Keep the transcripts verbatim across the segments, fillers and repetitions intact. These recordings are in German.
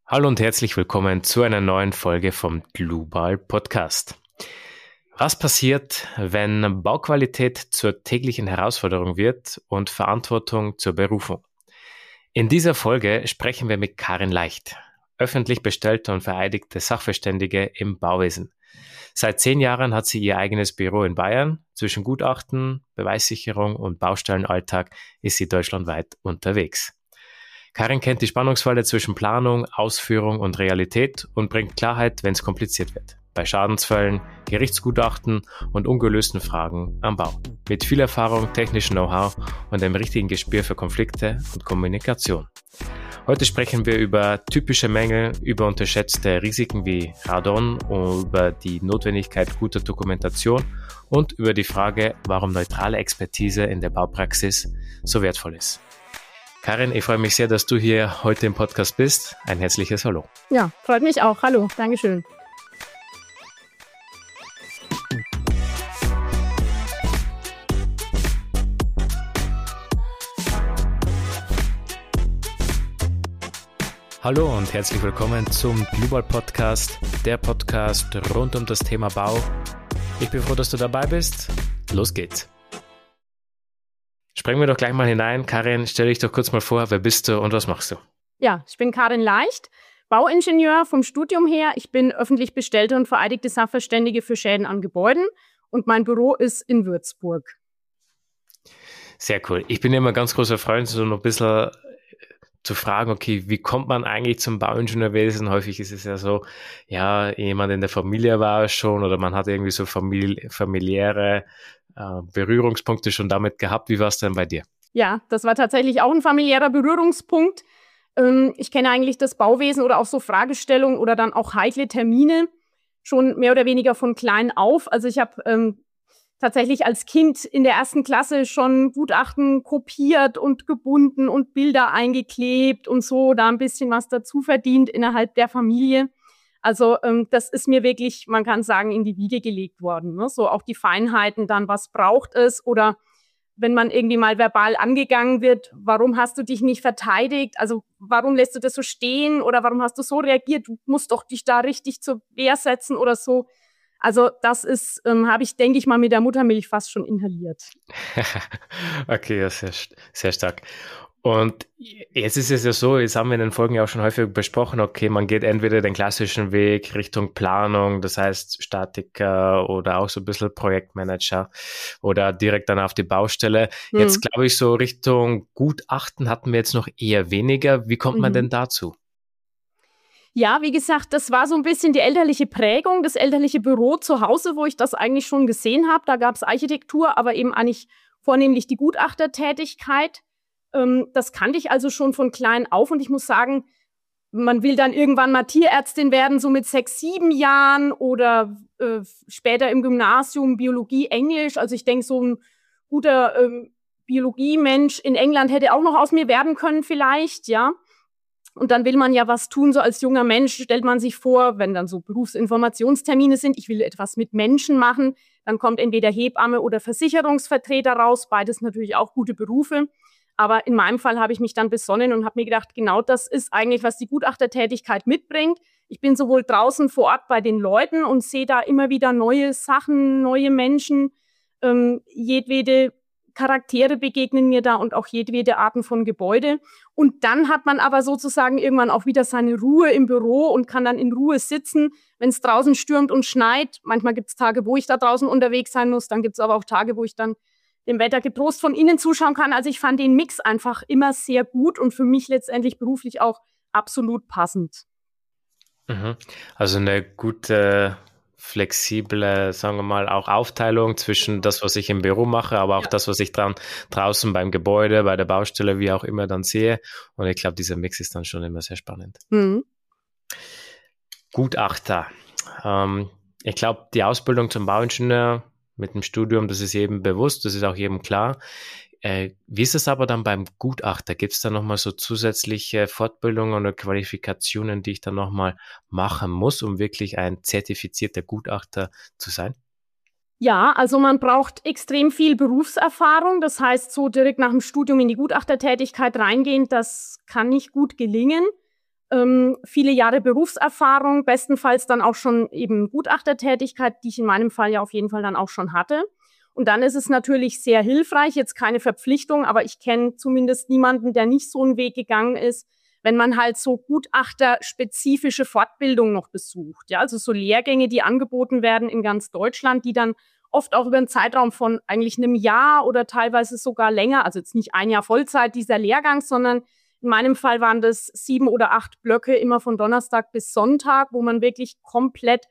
Hallo und herzlich willkommen zu einer neuen Folge vom Global Podcast. Was passiert, wenn Bauqualität zur täglichen Herausforderung wird und Verantwortung zur Berufung? In dieser Folge sprechen wir mit Karin Leicht, öffentlich bestellte und vereidigte Sachverständige im Bauwesen. Seit zehn Jahren hat sie ihr eigenes Büro in Bayern. Zwischen Gutachten, Beweissicherung und Baustellenalltag ist sie deutschlandweit unterwegs. Karin kennt die Spannungsfalle zwischen Planung, Ausführung und Realität und bringt Klarheit, wenn es kompliziert wird. Bei Schadensfällen, Gerichtsgutachten und ungelösten Fragen am Bau. Mit viel Erfahrung, technischem Know-how und dem richtigen Gespür für Konflikte und Kommunikation. Heute sprechen wir über typische Mängel, über unterschätzte Risiken wie Radon, über die Notwendigkeit guter Dokumentation und über die Frage, warum neutrale Expertise in der Baupraxis so wertvoll ist. Karin, ich freue mich sehr, dass du hier heute im Podcast bist. Ein herzliches Hallo. Ja, freut mich auch. Hallo, Dankeschön. Hallo und herzlich willkommen zum Global Podcast, der Podcast rund um das Thema Bau. Ich bin froh, dass du dabei bist. Los geht's. Springen wir doch gleich mal hinein. Karin, stell dich doch kurz mal vor, wer bist du und was machst du? Ja, ich bin Karin Leicht, Bauingenieur vom Studium her. Ich bin öffentlich bestellte und vereidigte Sachverständige für Schäden an Gebäuden und mein Büro ist in Würzburg. Sehr cool. Ich bin immer ganz großer Freund, so noch ein bisschen zu fragen, okay, wie kommt man eigentlich zum Bauingenieurwesen? Häufig ist es ja so, ja, jemand in der Familie war es schon oder man hat irgendwie so famili- familiäre äh, Berührungspunkte schon damit gehabt. Wie war es denn bei dir? Ja, das war tatsächlich auch ein familiärer Berührungspunkt. Ähm, ich kenne eigentlich das Bauwesen oder auch so Fragestellungen oder dann auch heikle Termine schon mehr oder weniger von klein auf. Also ich habe ähm, tatsächlich als Kind in der ersten Klasse schon Gutachten kopiert und gebunden und Bilder eingeklebt und so, da ein bisschen was dazu verdient innerhalb der Familie. Also ähm, das ist mir wirklich, man kann sagen, in die Wiege gelegt worden. Ne? So auch die Feinheiten dann, was braucht es oder wenn man irgendwie mal verbal angegangen wird, warum hast du dich nicht verteidigt? Also warum lässt du das so stehen oder warum hast du so reagiert? Du musst doch dich da richtig zur Wehr setzen oder so. Also das ist, ähm, habe ich, denke ich mal, mit der Muttermilch fast schon inhaliert. Okay, ja, sehr, sehr stark. Und jetzt ist es ja so, jetzt haben wir in den Folgen ja auch schon häufig besprochen, okay, man geht entweder den klassischen Weg Richtung Planung, das heißt Statiker oder auch so ein bisschen Projektmanager oder direkt dann auf die Baustelle. Hm. Jetzt glaube ich, so Richtung Gutachten hatten wir jetzt noch eher weniger. Wie kommt man Mhm. denn dazu? Ja, wie gesagt, das war so ein bisschen die elterliche Prägung, das elterliche Büro zu Hause, wo ich das eigentlich schon gesehen habe. Da gab es Architektur, aber eben eigentlich vornehmlich die Gutachtertätigkeit. Ähm, das kannte ich also schon von klein auf und ich muss sagen, man will dann irgendwann mal Tierärztin werden, so mit sechs, sieben Jahren oder äh, später im Gymnasium Biologie, Englisch. Also ich denke, so ein guter ähm, Biologiemensch in England hätte auch noch aus mir werden können vielleicht, ja. Und dann will man ja was tun, so als junger Mensch stellt man sich vor, wenn dann so Berufsinformationstermine sind, ich will etwas mit Menschen machen, dann kommt entweder Hebamme oder Versicherungsvertreter raus, beides natürlich auch gute Berufe. Aber in meinem Fall habe ich mich dann besonnen und habe mir gedacht, genau das ist eigentlich, was die Gutachtertätigkeit mitbringt. Ich bin sowohl draußen vor Ort bei den Leuten und sehe da immer wieder neue Sachen, neue Menschen, ähm, jedwede Charaktere begegnen mir da und auch jedwede Arten von Gebäude. Und dann hat man aber sozusagen irgendwann auch wieder seine Ruhe im Büro und kann dann in Ruhe sitzen, wenn es draußen stürmt und schneit. Manchmal gibt es Tage, wo ich da draußen unterwegs sein muss. Dann gibt es aber auch Tage, wo ich dann dem Wetter getrost von innen zuschauen kann. Also ich fand den Mix einfach immer sehr gut und für mich letztendlich beruflich auch absolut passend. Mhm. Also eine gute, flexible, sagen wir mal, auch Aufteilung zwischen das, was ich im Büro mache, aber auch Ja. das, was ich dran, draußen beim Gebäude, bei der Baustelle, wie auch immer dann sehe. Und ich glaube, dieser Mix ist dann schon immer sehr spannend. Mhm. Gutachter. Ähm, ich glaube, die Ausbildung zum Bauingenieur mit dem Studium, das ist jedem bewusst, das ist auch jedem klar. Äh, wie ist es aber dann beim Gutachter? Gibt es da nochmal so zusätzliche Fortbildungen oder Qualifikationen, die ich dann nochmal machen muss, um wirklich ein zertifizierter Gutachter zu sein? Ja, also man braucht extrem viel Berufserfahrung. Das heißt, so direkt nach dem Studium in die Gutachtertätigkeit reingehen, das kann nicht gut gelingen. ähm, viele Jahre Berufserfahrung, bestenfalls dann auch schon eben Gutachtertätigkeit, die ich in meinem Fall ja auf jeden Fall dann auch schon hatte. Und dann ist es natürlich sehr hilfreich, jetzt keine Verpflichtung, aber ich kenne zumindest niemanden, der nicht so einen Weg gegangen ist, wenn man halt so gutachterspezifische Fortbildung noch besucht. Ja, also so Lehrgänge, die angeboten werden in ganz Deutschland, die dann oft auch über einen Zeitraum von eigentlich einem Jahr oder teilweise sogar länger, also jetzt nicht ein Jahr Vollzeit dieser Lehrgang, sondern in meinem Fall waren das sieben oder acht Blöcke, immer von Donnerstag bis Sonntag, wo man wirklich komplett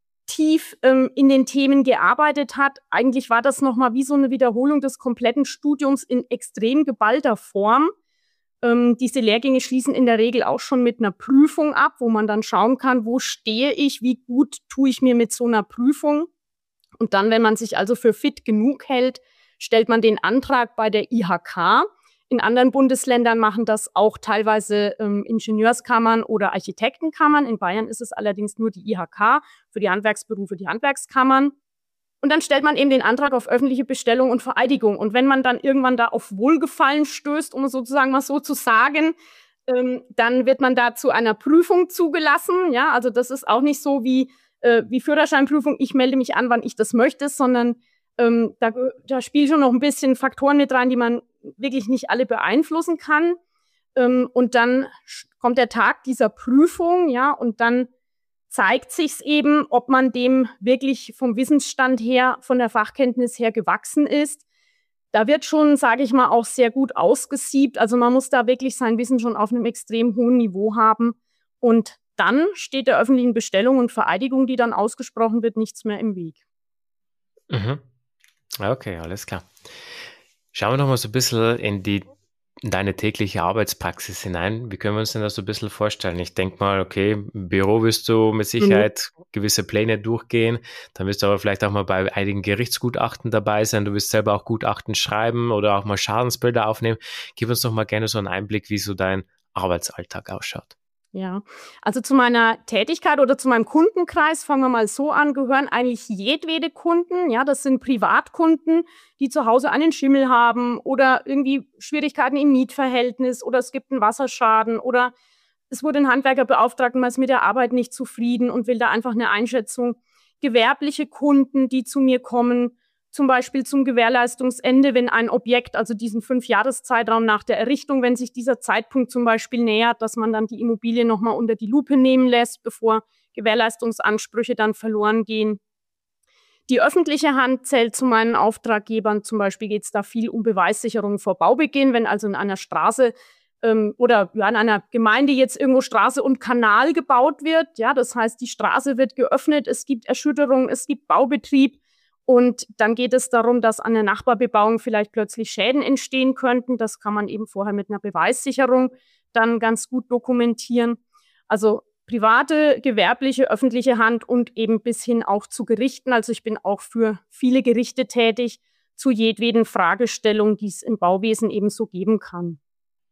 tief ähm, in den Themen gearbeitet hat. Eigentlich war das nochmal wie so eine Wiederholung des kompletten Studiums in extrem geballter Form. Ähm, diese Lehrgänge schließen in der Regel auch schon mit einer Prüfung ab, wo man dann schauen kann, wo stehe ich, wie gut tue ich mir mit so einer Prüfung. Und dann, wenn man sich also für fit genug hält, stellt man den Antrag bei der I H K. In anderen Bundesländern machen das auch teilweise ähm, Ingenieurskammern oder Architektenkammern. In Bayern ist es allerdings nur die I H K, für die Handwerksberufe die Handwerkskammern. Und dann stellt man eben den Antrag auf öffentliche Bestellung und Vereidigung. Und wenn man dann irgendwann da auf Wohlgefallen stößt, um es sozusagen mal so zu sagen, ähm, dann wird man da zu einer Prüfung zugelassen. Ja, also das ist auch nicht so wie, äh, wie Führerscheinprüfung, ich melde mich an, wann ich das möchte, sondern ähm, da, da spielen schon noch ein bisschen Faktoren mit rein, die man wirklich nicht alle beeinflussen kann. Ähm, und dann kommt der Tag dieser Prüfung, ja, und dann zeigt sich's eben, ob man dem wirklich vom Wissensstand her, von der Fachkenntnis her gewachsen ist. Da wird schon, sage ich mal, auch sehr gut ausgesiebt. Also man muss da wirklich sein Wissen schon auf einem extrem hohen Niveau haben. Und dann steht der öffentlichen Bestellung und Vereidigung, die dann ausgesprochen wird, nichts mehr im Weg. Mhm. Okay, alles klar. Schauen wir noch mal so ein bisschen in die in deine tägliche Arbeitspraxis hinein. Wie können wir uns denn das so ein bisschen vorstellen? Ich denke mal, okay, im Büro wirst du mit Sicherheit mhm. gewisse Pläne durchgehen. Dann wirst du aber vielleicht auch mal bei einigen Gerichtsgutachten dabei sein. Du wirst selber auch Gutachten schreiben oder auch mal Schadensbilder aufnehmen. Gib uns doch mal gerne so einen Einblick, wie so dein Arbeitsalltag ausschaut. Ja, also zu meiner Tätigkeit oder zu meinem Kundenkreis, fangen wir mal so an, gehören eigentlich jedwede Kunden. Ja, das sind Privatkunden, die zu Hause einen Schimmel haben oder irgendwie Schwierigkeiten im Mietverhältnis oder es gibt einen Wasserschaden oder es wurde ein Handwerker beauftragt und man ist mit der Arbeit nicht zufrieden und will da einfach eine Einschätzung. Gewerbliche Kunden, die zu mir kommen, zum Beispiel zum Gewährleistungsende, wenn ein Objekt, also diesen Fünfjahreszeitraum nach der Errichtung, wenn sich dieser Zeitpunkt zum Beispiel nähert, dass man dann die Immobilie nochmal unter die Lupe nehmen lässt, bevor Gewährleistungsansprüche dann verloren gehen. Die öffentliche Hand zählt zu meinen Auftraggebern. Zum Beispiel geht es da viel um Beweissicherung vor Baubeginn, wenn also in einer Straße ähm, oder ja, in einer Gemeinde jetzt irgendwo Straße und Kanal gebaut wird. Ja, das heißt, die Straße wird geöffnet, es gibt Erschütterung, es gibt Baubetrieb. Und dann geht es darum, dass an der Nachbarbebauung vielleicht plötzlich Schäden entstehen könnten. Das kann man eben vorher mit einer Beweissicherung dann ganz gut dokumentieren. Also private, gewerbliche, öffentliche Hand und eben bis hin auch zu Gerichten. Also ich bin auch für viele Gerichte tätig, zu jedweden Fragestellungen, die es im Bauwesen eben so geben kann.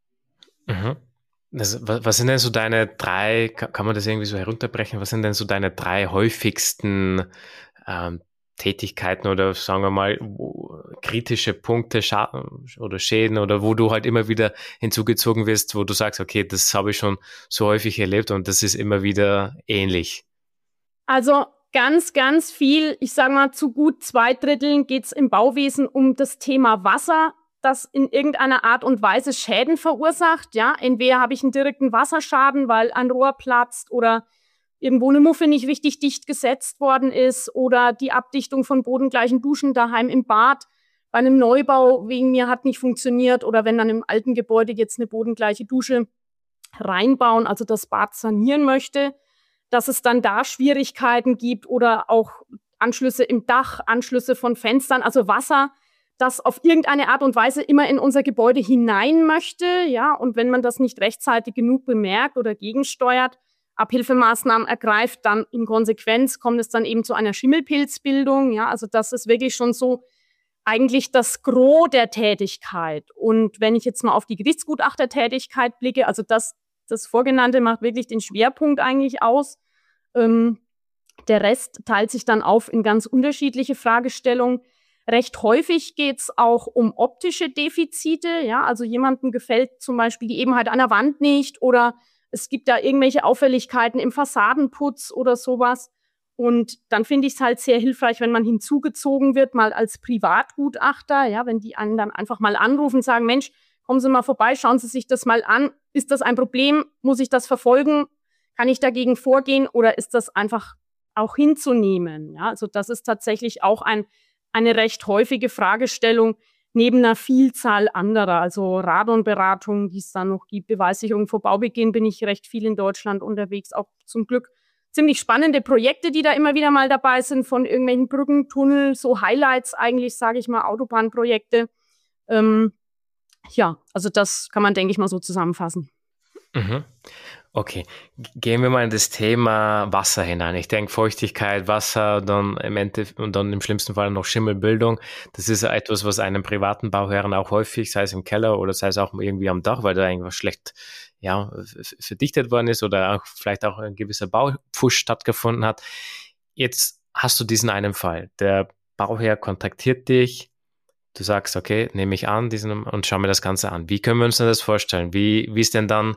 Mhm. Das, was sind denn so deine drei, kann man das irgendwie so herunterbrechen, was sind denn so deine drei häufigsten ähm, Tätigkeiten oder sagen wir mal kritische Punkte Scha- oder Schäden oder wo du halt immer wieder hinzugezogen wirst, wo du sagst, okay, das habe ich schon so häufig erlebt und das ist immer wieder ähnlich? Also ganz, ganz viel, ich sage mal zu gut zwei Dritteln geht es im Bauwesen um das Thema Wasser, das in irgendeiner Art und Weise Schäden verursacht. Ja, entweder habe ich einen direkten Wasserschaden, weil ein Rohr platzt oder irgendwo eine Muffe nicht richtig dicht gesetzt worden ist oder die Abdichtung von bodengleichen Duschen daheim im Bad bei einem Neubau wegen mir hat nicht funktioniert oder wenn dann im alten Gebäude jetzt eine bodengleiche Dusche reinbauen, also das Bad sanieren möchte, dass es dann da Schwierigkeiten gibt oder auch Anschlüsse im Dach, Anschlüsse von Fenstern, also Wasser, das auf irgendeine Art und Weise immer in unser Gebäude hinein möchte, ja, und wenn man das nicht rechtzeitig genug bemerkt oder gegensteuert, Abhilfemaßnahmen ergreift, dann in Konsequenz kommt es dann eben zu einer Schimmelpilzbildung. Ja, also das ist wirklich schon so eigentlich das Gros der Tätigkeit. Und wenn ich jetzt mal auf die Gerichtsgutachtertätigkeit blicke, also das, das Vorgenannte macht wirklich den Schwerpunkt eigentlich aus. Ähm, der Rest teilt sich dann auf in ganz unterschiedliche Fragestellungen. Recht häufig geht es auch um optische Defizite. Ja, also jemandem gefällt zum Beispiel die Ebenheit einer Wand nicht oder es gibt da irgendwelche Auffälligkeiten im Fassadenputz oder sowas. Und dann finde ich es halt sehr hilfreich, wenn man hinzugezogen wird, mal als Privatgutachter, ja, wenn die einen dann einfach mal anrufen und sagen, Mensch, kommen Sie mal vorbei, schauen Sie sich das mal an. Ist das ein Problem? Muss ich das verfolgen? Kann ich dagegen vorgehen oder ist das einfach auch hinzunehmen? Ja, also das ist tatsächlich auch ein, eine recht häufige Fragestellung neben einer Vielzahl anderer. Also Radonberatung, die es dann noch gibt, Beweissicherung vor Baubeginn, bin ich recht viel in Deutschland unterwegs, auch zum Glück ziemlich spannende Projekte, die da immer wieder mal dabei sind, von irgendwelchen Brücken, Tunnel, so Highlights eigentlich, sage ich mal, Autobahnprojekte. Ähm, ja, also das kann man, denke ich mal, so zusammenfassen. Mhm. Okay, gehen wir mal in das Thema Wasser hinein. Ich denke, Feuchtigkeit, Wasser, dann im Endeffekt und dann im schlimmsten Fall noch Schimmelbildung. Das ist etwas, was einem privaten Bauherren auch häufig, sei es im Keller oder sei es auch irgendwie am Dach, weil da irgendwas schlecht ja, verdichtet worden ist oder auch vielleicht auch ein gewisser Baupfusch stattgefunden hat. Jetzt hast du diesen einen Fall. Der Bauherr kontaktiert dich. Du sagst, okay, nehme ich an diesen, und schau mir das Ganze an. Wie können wir uns denn das vorstellen? Wie, wie ist denn dann,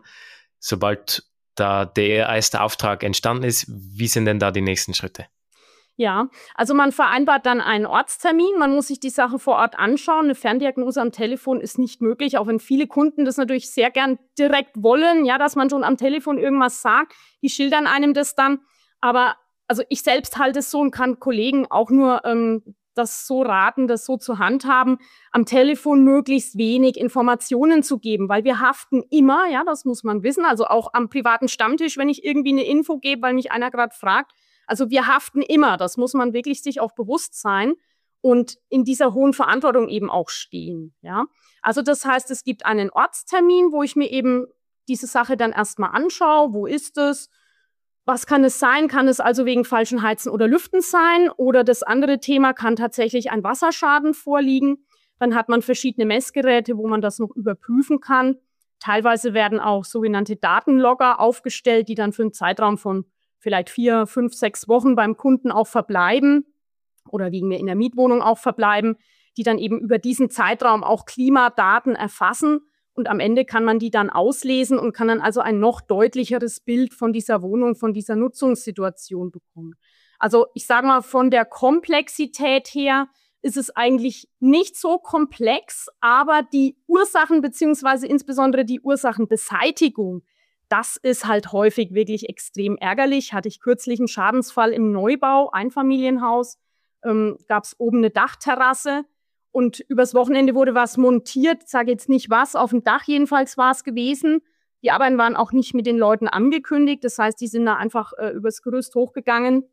sobald da der erste Auftrag entstanden ist, wie sind denn da die nächsten Schritte? Ja, also man vereinbart dann einen Ortstermin, man muss sich die Sache vor Ort anschauen. Eine Ferndiagnose am Telefon ist nicht möglich, auch wenn viele Kunden das natürlich sehr gern direkt wollen, ja, dass man schon am Telefon irgendwas sagt. Die schildern einem das dann. Aber also ich selbst halte es so und kann Kollegen auch nur ähm, das so raten, das so zu handhaben, am Telefon möglichst wenig Informationen zu geben, weil wir haften immer, ja, das muss man wissen, also auch am privaten Stammtisch, wenn ich irgendwie eine Info gebe, weil mich einer gerade fragt. Also wir haften immer, das muss man wirklich sich auch bewusst sein und in dieser hohen Verantwortung eben auch stehen, ja. Also das heißt, es gibt einen Ortstermin, wo ich mir eben diese Sache dann erstmal anschaue, wo ist es? Was kann es sein? Kann es also wegen falschen Heizen oder Lüften sein? Oder das andere Thema kann tatsächlich ein Wasserschaden vorliegen. Dann hat man verschiedene Messgeräte, wo man das noch überprüfen kann. Teilweise werden auch sogenannte Datenlogger aufgestellt, die dann für einen Zeitraum von vielleicht vier, fünf, sechs Wochen beim Kunden auch verbleiben oder wegen mir in der Mietwohnung auch verbleiben, die dann eben über diesen Zeitraum auch Klimadaten erfassen. Und am Ende kann man die dann auslesen und kann dann also ein noch deutlicheres Bild von dieser Wohnung, von dieser Nutzungssituation bekommen. Also ich sage mal, von der Komplexität her ist es eigentlich nicht so komplex, aber die Ursachen beziehungsweise insbesondere die Ursachenbeseitigung, das ist halt häufig wirklich extrem ärgerlich. Hatte ich kürzlich einen Schadensfall im Neubau, Einfamilienhaus, ähm, gab es oben eine Dachterrasse. Und übers Wochenende wurde was montiert, sage jetzt nicht was, auf dem Dach jedenfalls war es gewesen. Die Arbeiten waren auch nicht mit den Leuten angekündigt, das heißt, die sind da einfach äh, übers Gerüst hochgegangen.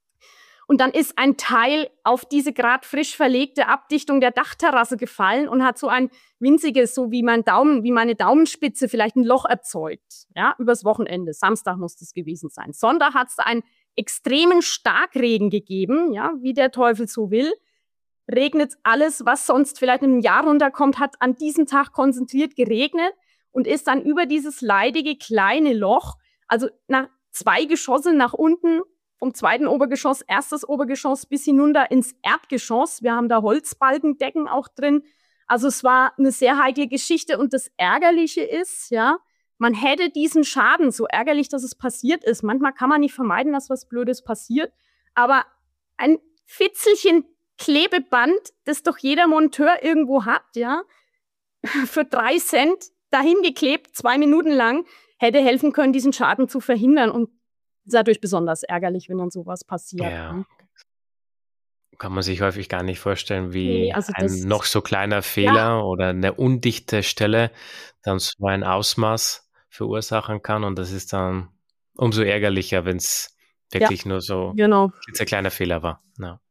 Und dann ist ein Teil auf diese gerade frisch verlegte Abdichtung der Dachterrasse gefallen und hat so ein winziges, so wie mein Daumen, wie meine Daumenspitze vielleicht ein Loch erzeugt. Ja, übers Wochenende, Samstag muss das gewesen sein. Sonntag hat es einen extremen Starkregen gegeben, ja, wie der Teufel so will. Regnet alles, was sonst vielleicht in einem Jahr runterkommt, hat an diesem Tag konzentriert geregnet und ist dann über dieses leidige kleine Loch, also nach zwei Geschosse nach unten, vom zweiten Obergeschoss, erstes Obergeschoss bis hinunter ins Erdgeschoss. Wir haben da Holzbalkendecken auch drin. Also es war eine sehr heikle Geschichte und das Ärgerliche ist, ja, man hätte diesen Schaden, so ärgerlich, dass es passiert ist. Manchmal kann man nicht vermeiden, dass was Blödes passiert, aber ein Fitzelchen Klebeband, das doch jeder Monteur irgendwo hat, ja, für drei Cent dahin geklebt, zwei Minuten lang, hätte helfen können, diesen Schaden zu verhindern. Und es ist natürlich besonders ärgerlich, wenn dann sowas passiert. Ja, Ne? kann man sich häufig gar nicht vorstellen, wie Nee, also ein das, noch so kleiner Fehler ja, oder eine undichte Stelle dann so ein Ausmaß verursachen kann. Und das ist dann umso ärgerlicher, wenn es ja, wirklich nur so genau. ein kleiner Fehler war. Ja.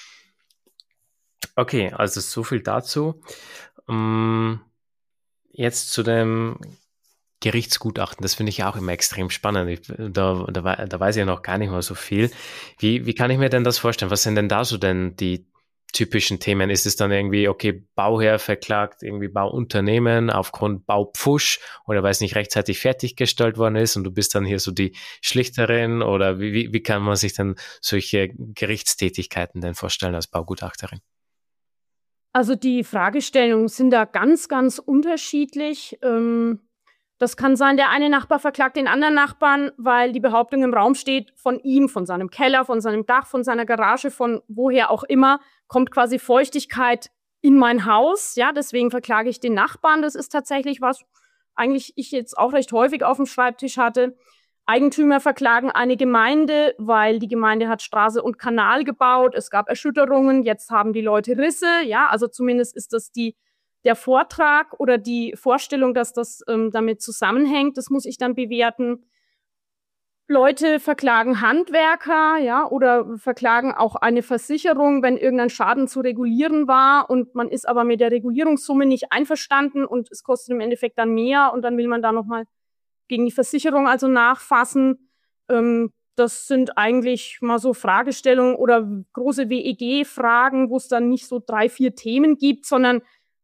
Okay, also so viel dazu. Um, jetzt zu dem Gerichtsgutachten, das finde ich auch immer extrem spannend. Ich, da, da, wei- da weiß ich ja noch gar nicht mal so viel. Wie, wie kann ich mir denn das vorstellen? Was sind denn da so denn die typischen Themen? Ist es dann irgendwie, okay, Bauherr verklagt irgendwie Bauunternehmen aufgrund Baupfusch oder weil es nicht rechtzeitig fertiggestellt worden ist und du bist dann hier so die Schlichterin oder wie, wie, wie kann man sich denn solche Gerichtstätigkeiten denn vorstellen als Baugutachterin? Also die Fragestellungen sind da ganz, ganz unterschiedlich. Ähm, Das kann sein, der eine Nachbar verklagt den anderen Nachbarn, weil die Behauptung im Raum steht, von ihm, von seinem Keller, von seinem Dach, von seiner Garage, von woher auch immer, kommt quasi Feuchtigkeit in mein Haus. Ja, deswegen verklage ich den Nachbarn. Das ist tatsächlich was, eigentlich ich jetzt auch recht häufig auf dem Schreibtisch hatte. Eigentümer verklagen eine Gemeinde, weil die Gemeinde hat Straße und Kanal gebaut. Es gab Erschütterungen, jetzt haben die Leute Risse. Ja, also zumindest ist das die der Vortrag oder die Vorstellung, dass das ähm, damit zusammenhängt. Das muss ich dann bewerten. Leute verklagen Handwerker, ja, oder verklagen auch eine Versicherung, wenn irgendein Schaden zu regulieren war und man ist aber mit der Regulierungssumme nicht einverstanden und es kostet im Endeffekt dann mehr und dann will man da nochmal gegen die Versicherung also nachfassen. Ähm, das sind eigentlich mal so Fragestellungen oder große W E G-Fragen, wo es dann nicht so drei, vier Themen gibt, sondern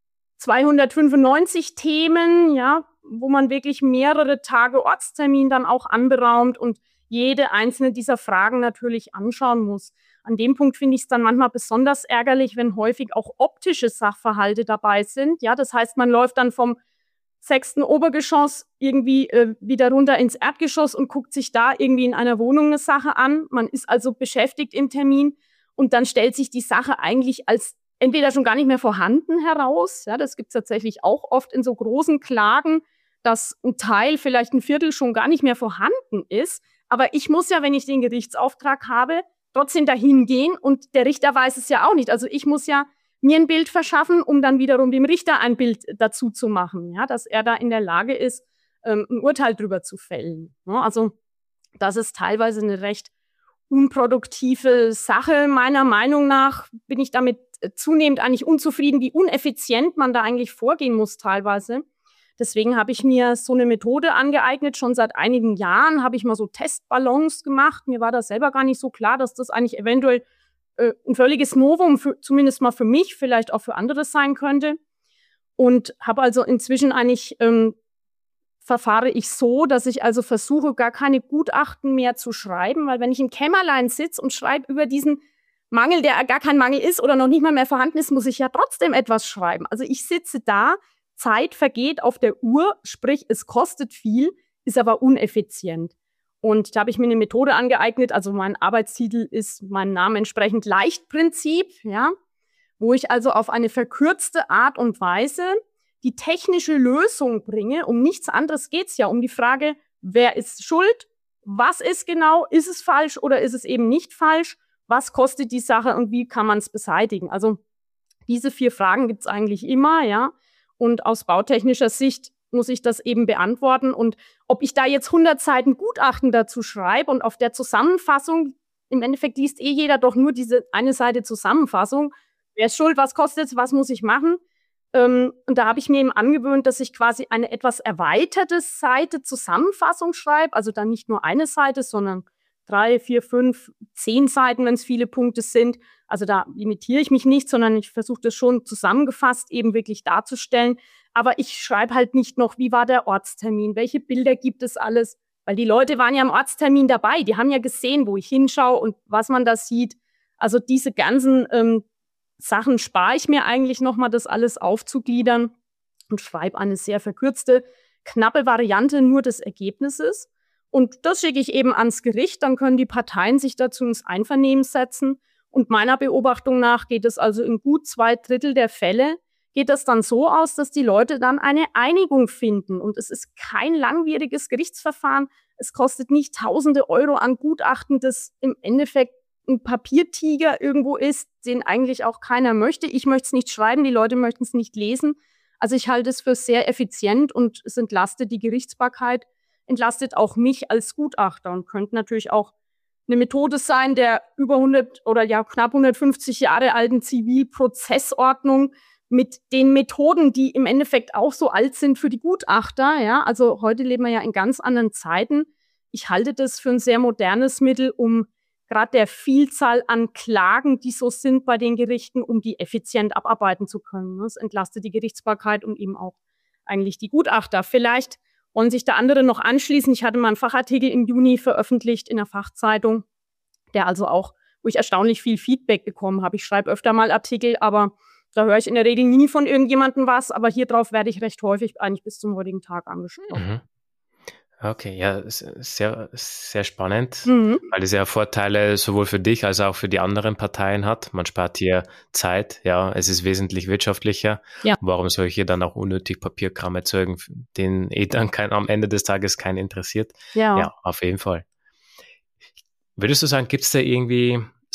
zweihundertfünfundneunzig Themen, ja, wo man wirklich mehrere Tage Ortstermin dann auch anberaumt und jede einzelne dieser Fragen natürlich anschauen muss. An dem Punkt finde ich es dann manchmal besonders ärgerlich, wenn häufig auch optische Sachverhalte dabei sind. Ja, das heißt, man läuft dann vom sechsten Obergeschoss irgendwie äh, wieder runter ins Erdgeschoss und guckt sich da irgendwie in einer Wohnung eine Sache an. Man ist also beschäftigt im Termin und dann stellt sich die Sache eigentlich als entweder schon gar nicht mehr vorhanden heraus, ja, das gibt es tatsächlich auch oft in so großen Klagen, dass ein Teil, vielleicht ein Viertel schon gar nicht mehr vorhanden ist. Aber ich muss ja, wenn ich den Gerichtsauftrag habe, trotzdem dahin gehen und der Richter weiß es ja auch nicht. Also ich muss ja mir ein Bild verschaffen, um dann wiederum dem Richter ein Bild dazu zu machen, ja, dass er da in der Lage ist, ähm, ein Urteil drüber zu fällen. Ja, also das ist teilweise eine recht unproduktive Sache. Meiner Meinung nach bin ich damit zunehmend eigentlich unzufrieden, wie uneffizient man da eigentlich vorgehen muss teilweise. Deswegen habe ich mir so eine Methode angeeignet. Schon seit einigen Jahren habe ich mal so Testballons gemacht. Mir war das selber gar nicht so klar, dass das eigentlich eventuell äh, ein völliges Novum, für, zumindest mal für mich, vielleicht auch für andere sein könnte. Und habe also inzwischen eigentlich, ähm, verfahre ich so, dass ich also versuche, gar keine Gutachten mehr zu schreiben, weil wenn ich im Kämmerlein sitze und schreibe über diesen Mangel, der gar kein Mangel ist oder noch nicht mal mehr vorhanden ist, muss ich ja trotzdem etwas schreiben. Also ich sitze da, Zeit vergeht auf der Uhr, sprich es kostet viel, ist aber uneffizient. Und da habe ich mir eine Methode angeeignet, also mein Arbeitstitel ist meinem Namen entsprechend Leichtprinzip, ja, wo ich also auf eine verkürzte Art und Weise die technische Lösung bringe. Um nichts anderes geht's ja, um die Frage, wer ist schuld, was ist genau, ist es falsch oder ist es eben nicht falsch? Was kostet die Sache und wie kann man es beseitigen? Also diese vier Fragen gibt's eigentlich immer, ja. Und aus bautechnischer Sicht muss ich das eben beantworten. Und ob ich da jetzt hundert Seiten Gutachten dazu schreibe und auf der Zusammenfassung, im Endeffekt liest eh jeder doch nur diese eine Seite Zusammenfassung. Wer ist schuld, was kostet es, was muss ich machen? Ähm, und da habe ich mir eben angewöhnt, dass ich quasi eine etwas erweiterte Seite Zusammenfassung schreibe. Also dann nicht nur eine Seite, sondern drei, vier, fünf, zehn Seiten, wenn es viele Punkte sind. Also da limitiere ich mich nicht, sondern ich versuche das schon zusammengefasst eben wirklich darzustellen. Aber ich schreibe halt nicht noch, wie war der Ortstermin, welche Bilder gibt es alles, weil die Leute waren ja am Ortstermin dabei, die haben ja gesehen, wo ich hinschaue und was man da sieht. Also diese ganzen ähm, Sachen spare ich mir eigentlich nochmal, das alles aufzugliedern und schreibe eine sehr verkürzte, knappe Variante nur des Ergebnisses. Und das schicke ich eben ans Gericht, dann können die Parteien sich dazu ins Einvernehmen setzen. Und meiner Beobachtung nach geht es also in gut zwei Drittel der Fälle, geht das dann so aus, dass die Leute dann eine Einigung finden. Und es ist kein langwieriges Gerichtsverfahren. Es kostet nicht tausende Euro an Gutachten, das im Endeffekt ein Papiertiger irgendwo ist, den eigentlich auch keiner möchte. Ich möchte es nicht schreiben, die Leute möchten es nicht lesen. Also ich halte es für sehr effizient und es entlastet die Gerichtsbarkeit, entlastet auch mich als Gutachter und könnte natürlich auch eine Methode sein der über hundert oder ja knapp hundertfünfzig Jahre alten Zivilprozessordnung mit den Methoden, die im Endeffekt auch so alt sind für die Gutachter. Ja, also heute leben wir ja in ganz anderen Zeiten. Ich halte das für ein sehr modernes Mittel, um gerade der Vielzahl an Klagen, die so sind bei den Gerichten, um die effizient abarbeiten zu können. Das entlastet die Gerichtsbarkeit und eben auch eigentlich die Gutachter. Vielleicht wollen sich da andere noch anschließen. Ich hatte mal einen Fachartikel im Juni veröffentlicht in der Fachzeitung, der also auch, wo ich erstaunlich viel Feedback bekommen habe. Ich schreibe öfter mal Artikel, aber Da höre ich in der Regel nie von irgendjemandem was, aber hier drauf werde ich recht häufig eigentlich bis zum heutigen Tag angesprochen. Mhm. Okay, ja, s- sehr, sehr spannend, Mhm. weil es ja Vorteile sowohl für dich als auch für die anderen Parteien hat. Man spart hier Zeit, ja, es ist wesentlich wirtschaftlicher. Ja. Warum soll ich hier dann auch unnötig Papierkram erzeugen, den eh dann kein, am Ende des Tages keinen interessiert? Ja. Ja, auf jeden Fall. Würdest du sagen, gibt es da irgendwie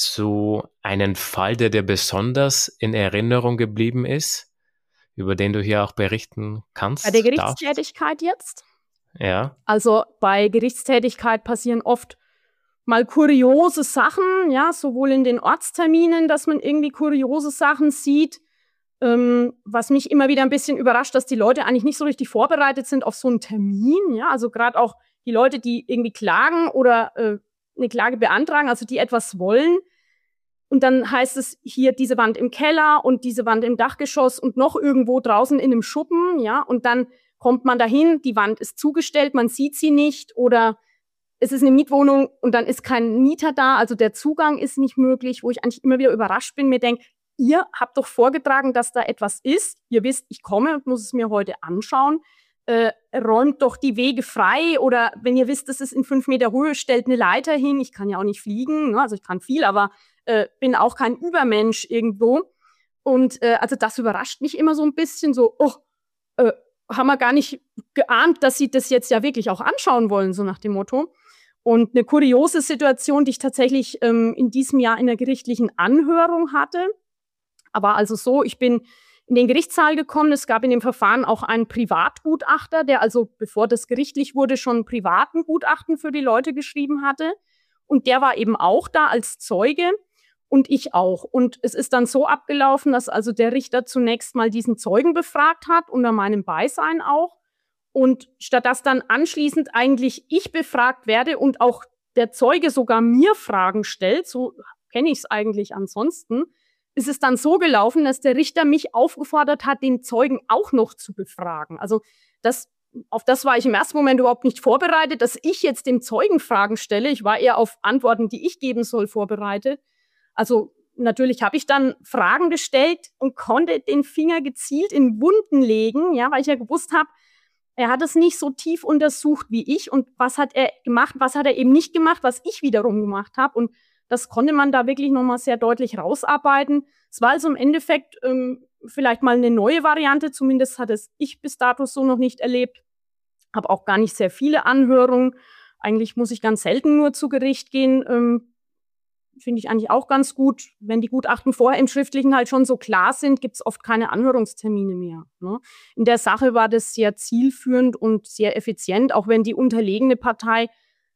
so einen Fall, der dir besonders in Erinnerung geblieben ist, über den du hier auch berichten kannst, Bei der darfst? Gerichtstätigkeit jetzt? Ja. Also bei Gerichtstätigkeit passieren oft mal kuriose Sachen, ja, sowohl in den Ortsterminen, dass man irgendwie kuriose Sachen sieht, ähm, was mich immer wieder ein bisschen überrascht, dass die Leute eigentlich nicht so richtig vorbereitet sind auf so einen Termin, ja, also gerade auch die Leute, die irgendwie klagen oder äh, eine Klage beantragen, also die etwas wollen. Und dann heißt es hier diese Wand im Keller und diese Wand im Dachgeschoss und noch irgendwo draußen in einem Schuppen, ja, und dann kommt man dahin, die Wand ist zugestellt, man sieht sie nicht oder es ist eine Mietwohnung und dann ist kein Mieter da, also der Zugang ist nicht möglich, wo ich eigentlich immer wieder überrascht bin, mir denke, ihr habt doch vorgetragen, dass da etwas ist, ihr wisst, ich komme und muss es mir heute anschauen, äh, räumt doch die Wege frei oder wenn ihr wisst, das ist in fünf Meter Höhe, stellt eine Leiter hin, ich kann ja auch nicht fliegen, ne? Also ich kann viel, aber äh, bin auch kein Übermensch irgendwo und äh, also das überrascht mich immer so ein bisschen, so, oh, äh, haben wir gar nicht geahnt, dass sie das jetzt ja wirklich auch anschauen wollen, so nach dem Motto. Und eine kuriose Situation, die ich tatsächlich ähm, in diesem Jahr in der gerichtlichen Anhörung hatte, aber also so, ich bin in den Gerichtssaal gekommen, es gab in dem Verfahren auch einen Privatgutachter, der also, bevor das gerichtlich wurde, schon einen privaten Gutachten für die Leute geschrieben hatte. Und der war eben auch da als Zeuge. Und ich auch. Und es ist dann so abgelaufen, dass also der Richter zunächst mal diesen Zeugen befragt hat, unter meinem Beisein auch. Und statt dass dann anschließend eigentlich ich befragt werde und auch der Zeuge sogar mir Fragen stellt, so kenne ich es eigentlich ansonsten, ist es dann so gelaufen, dass der Richter mich aufgefordert hat, den Zeugen auch noch zu befragen. Also das, auf das war ich im ersten Moment überhaupt nicht vorbereitet, dass ich jetzt dem Zeugen Fragen stelle. Ich war eher auf Antworten, die ich geben soll, vorbereitet. Also natürlich habe ich dann Fragen gestellt und konnte den Finger gezielt in Wunden legen, ja, weil ich ja gewusst habe, er hat es nicht so tief untersucht wie ich und was hat er gemacht, was hat er eben nicht gemacht, was ich wiederum gemacht habe und das konnte man da wirklich nochmal sehr deutlich rausarbeiten. Es war also im Endeffekt ähm, vielleicht mal eine neue Variante, zumindest hat es ich bis dato so noch nicht erlebt, habe auch gar nicht sehr viele Anhörungen, eigentlich muss ich ganz selten nur zu Gericht gehen, ähm, finde ich eigentlich auch ganz gut. Wenn die Gutachten vorher im Schriftlichen halt schon so klar sind, gibt es oft keine Anhörungstermine mehr. Ne? In der Sache war das sehr zielführend und sehr effizient, auch wenn die unterlegene Partei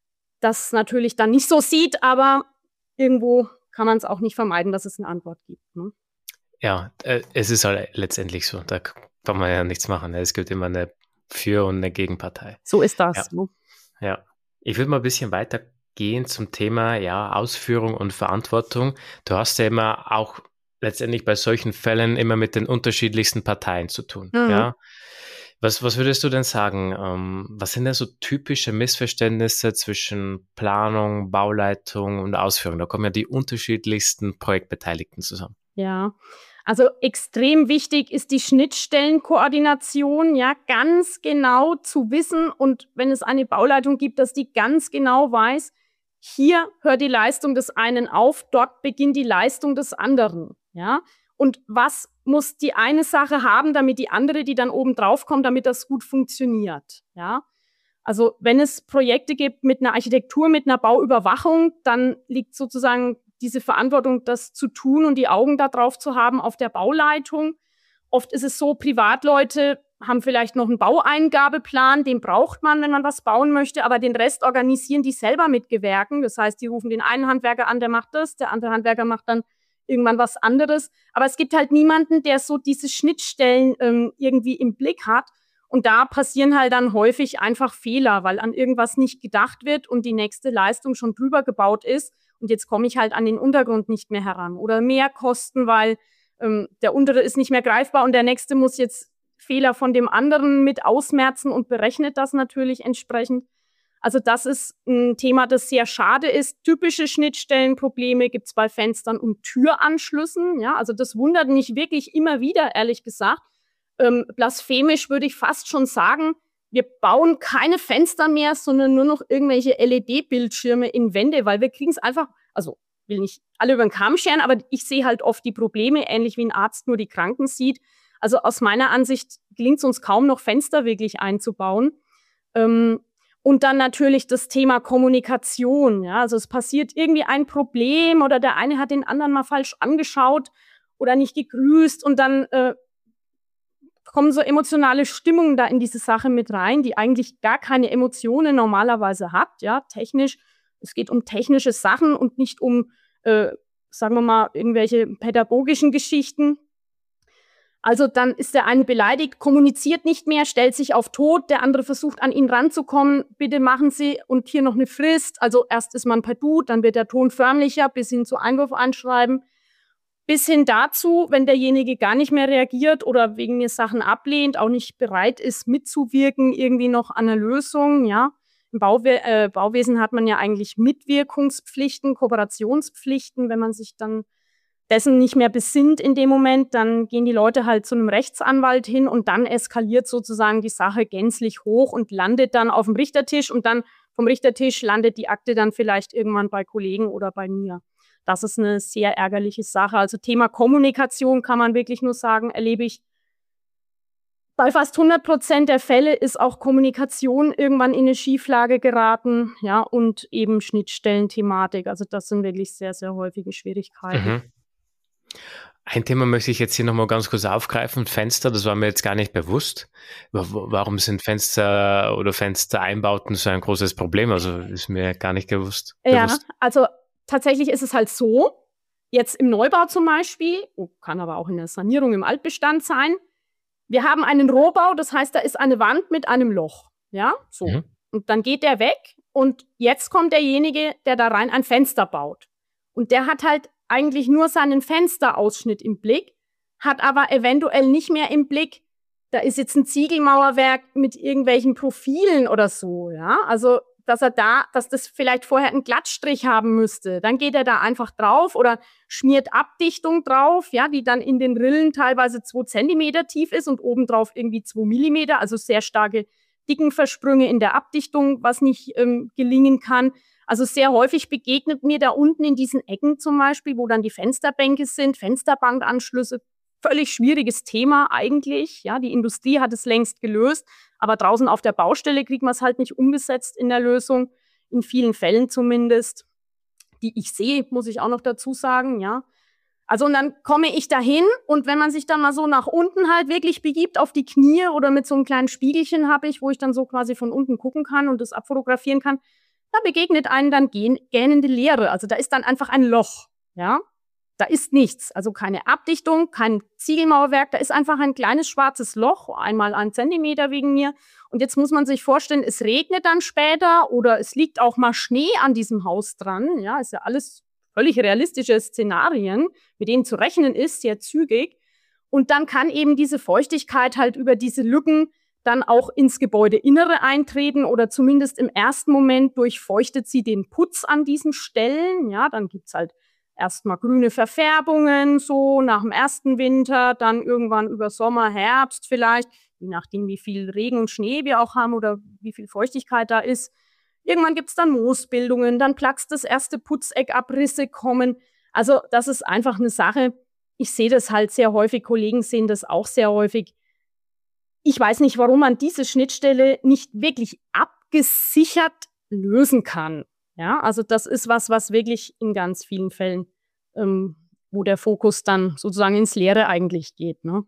das natürlich dann nicht so sieht, aber irgendwo kann man es auch nicht vermeiden, dass es eine Antwort gibt. Ne? Ja, äh, es ist halt letztendlich so. Da kann man ja nichts machen. Es gibt immer eine Für- und eine Gegenpartei. So ist das. Ja. Ne? Ja. Ich würde mal ein bisschen weiter gehen zum Thema ja, Ausführung und Verantwortung. Du hast ja immer auch letztendlich bei solchen Fällen immer mit den unterschiedlichsten Parteien zu tun. Mhm. Ja? Was, was würdest du denn sagen? Ähm, was sind denn so typische Missverständnisse zwischen Planung, Bauleitung und Ausführung? Da kommen ja die unterschiedlichsten Projektbeteiligten zusammen. Ja, also extrem wichtig ist die Schnittstellenkoordination, ja, ganz genau zu wissen und wenn es eine Bauleitung gibt, dass die ganz genau weiß, hier hört die Leistung des einen auf, dort beginnt die Leistung des anderen, ja. Und was muss die eine Sache haben, damit die andere, die dann oben drauf kommt, damit das gut funktioniert, ja. Also wenn es Projekte gibt mit einer Architektur, mit einer Bauüberwachung, dann liegt sozusagen diese Verantwortung, das zu tun und die Augen da drauf zu haben auf der Bauleitung. Oft ist es so, Privatleute haben vielleicht noch einen Baueingabeplan, den braucht man, wenn man was bauen möchte, aber den Rest organisieren die selber mit Gewerken. Das heißt, die rufen den einen Handwerker an, der macht das, der andere Handwerker macht dann irgendwann was anderes. Aber es gibt halt niemanden, der so diese Schnittstellen ähm, irgendwie im Blick hat. Und da passieren halt dann häufig einfach Fehler, weil an irgendwas nicht gedacht wird und die nächste Leistung schon drüber gebaut ist. Und jetzt komme ich halt an den Untergrund nicht mehr heran. Oder mehr Kosten, weil ähm, der untere ist nicht mehr greifbar und der nächste muss jetzt Fehler von dem anderen mit ausmerzen und berechnet das natürlich entsprechend. Also das ist ein Thema, das sehr schade ist. Typische Schnittstellenprobleme gibt es bei Fenstern und Türanschlüssen. Ja, also das wundert mich wirklich immer wieder, ehrlich gesagt. Ähm, blasphemisch würde ich fast schon sagen, wir bauen keine Fenster mehr, sondern nur noch irgendwelche L E D-Bildschirme in Wände, weil wir kriegen es einfach, also will nicht alle über den Kamm scheren, aber ich sehe halt oft die Probleme, ähnlich wie ein Arzt nur die Kranken sieht. Also aus meiner Ansicht gelingt es uns kaum noch, Fenster wirklich einzubauen. Ähm, und dann natürlich das Thema Kommunikation. Ja? Also es passiert irgendwie ein Problem oder der eine hat den anderen mal falsch angeschaut oder nicht gegrüßt und dann äh, kommen so emotionale Stimmungen da in diese Sache mit rein, die eigentlich gar keine Emotionen normalerweise hat, ja, technisch. Es geht um technische Sachen und nicht um, äh, sagen wir mal, irgendwelche pädagogischen Geschichten. Also dann ist der eine beleidigt, kommuniziert nicht mehr, stellt sich auf tot, der andere versucht an ihn ranzukommen, bitte machen Sie und hier noch eine Frist. Also erst ist man per Du, dann wird der Ton förmlicher, bis hin zu Einwurf anschreiben. Bis hin dazu, wenn derjenige gar nicht mehr reagiert oder wegen mir Sachen ablehnt, auch nicht bereit ist, mitzuwirken, irgendwie noch an einer Lösung, ja. Im Bauwe- äh, Bauwesen hat man ja eigentlich Mitwirkungspflichten, Kooperationspflichten. Wenn man sich dann dessen nicht mehr besinnt in dem Moment, dann gehen die Leute halt zu einem Rechtsanwalt hin und dann eskaliert sozusagen die Sache gänzlich hoch und landet dann auf dem Richtertisch und dann vom Richtertisch landet die Akte dann vielleicht irgendwann bei Kollegen oder bei mir. Das ist eine sehr ärgerliche Sache. Also Thema Kommunikation kann man wirklich nur sagen, erlebe ich bei fast hundert Prozent der Fälle ist auch Kommunikation irgendwann in eine Schieflage geraten, ja, und eben Schnittstellenthematik. Also das sind wirklich sehr, sehr häufige Schwierigkeiten. Mhm. Ein Thema möchte ich jetzt hier nochmal ganz kurz aufgreifen. Fenster, das war mir jetzt gar nicht bewusst. Warum sind Fenster oder Fenstereinbauten so ein großes Problem? Also ist mir gar nicht gewusst. Ja, bewusst. also tatsächlich ist es halt so, jetzt im Neubau zum Beispiel, kann aber auch in der Sanierung im Altbestand sein, wir haben einen Rohbau, das heißt, da ist eine Wand mit einem Loch, ja, so. Mhm. Und dann geht der weg und jetzt kommt derjenige, der da rein ein Fenster baut. Und der hat halt eigentlich nur seinen Fensterausschnitt im Blick, hat aber eventuell nicht mehr im Blick, da ist jetzt ein Ziegelmauerwerk mit irgendwelchen Profilen oder so, ja, also dass er da, dass das vielleicht vorher einen Glattstrich haben müsste. Dann geht er da einfach drauf oder schmiert Abdichtung drauf, ja, die dann in den Rillen teilweise zwei Zentimeter tief ist und obendrauf irgendwie zwei Millimeter, also sehr starke Dickenversprünge in der Abdichtung, was nicht ähm, gelingen kann. Also sehr häufig begegnet mir da unten in diesen Ecken zum Beispiel, wo dann die Fensterbänke sind, Fensterbankanschlüsse, völlig schwieriges Thema eigentlich. Ja, die Industrie hat es längst gelöst, aber draußen auf der Baustelle kriegt man es halt nicht umgesetzt in der Lösung, in vielen Fällen zumindest, die ich sehe, muss ich auch noch dazu sagen, ja. Also und dann komme ich dahin und wenn man sich dann mal so nach unten halt wirklich begibt auf die Knie oder mit so einem kleinen Spiegelchen habe ich, wo ich dann so quasi von unten gucken kann und das abfotografieren kann, da begegnet einem dann gähnende Leere. Also da ist dann einfach ein Loch, ja. Da ist nichts, also keine Abdichtung, kein Ziegelmauerwerk, da ist einfach ein kleines schwarzes Loch, einmal ein Zentimeter wegen mir. Und jetzt muss man sich vorstellen, es regnet dann später oder es liegt auch mal Schnee an diesem Haus dran. Ja, ist ja alles völlig realistische Szenarien, mit denen zu rechnen ist, sehr zügig. Und dann kann eben diese Feuchtigkeit halt über diese Lücken dann auch ins Gebäudeinnere eintreten oder zumindest im ersten Moment durchfeuchtet sie den Putz an diesen Stellen. Ja, dann gibt's halt erstmal grüne Verfärbungen, so nach dem ersten Winter, dann irgendwann über Sommer, Herbst vielleicht, je nachdem, wie viel Regen und Schnee wir auch haben oder wie viel Feuchtigkeit da ist. Irgendwann gibt es dann Moosbildungen, dann plackst das erste Putzeckabrisse kommen. Also das ist einfach eine Sache, ich sehe das halt sehr häufig, Kollegen sehen das auch sehr häufig. Ich weiß nicht, warum man diese Schnittstelle nicht wirklich abgesichert lösen kann. Ja, also das ist was, was wirklich in ganz vielen Fällen, ähm, wo der Fokus dann sozusagen ins Leere eigentlich geht, ne?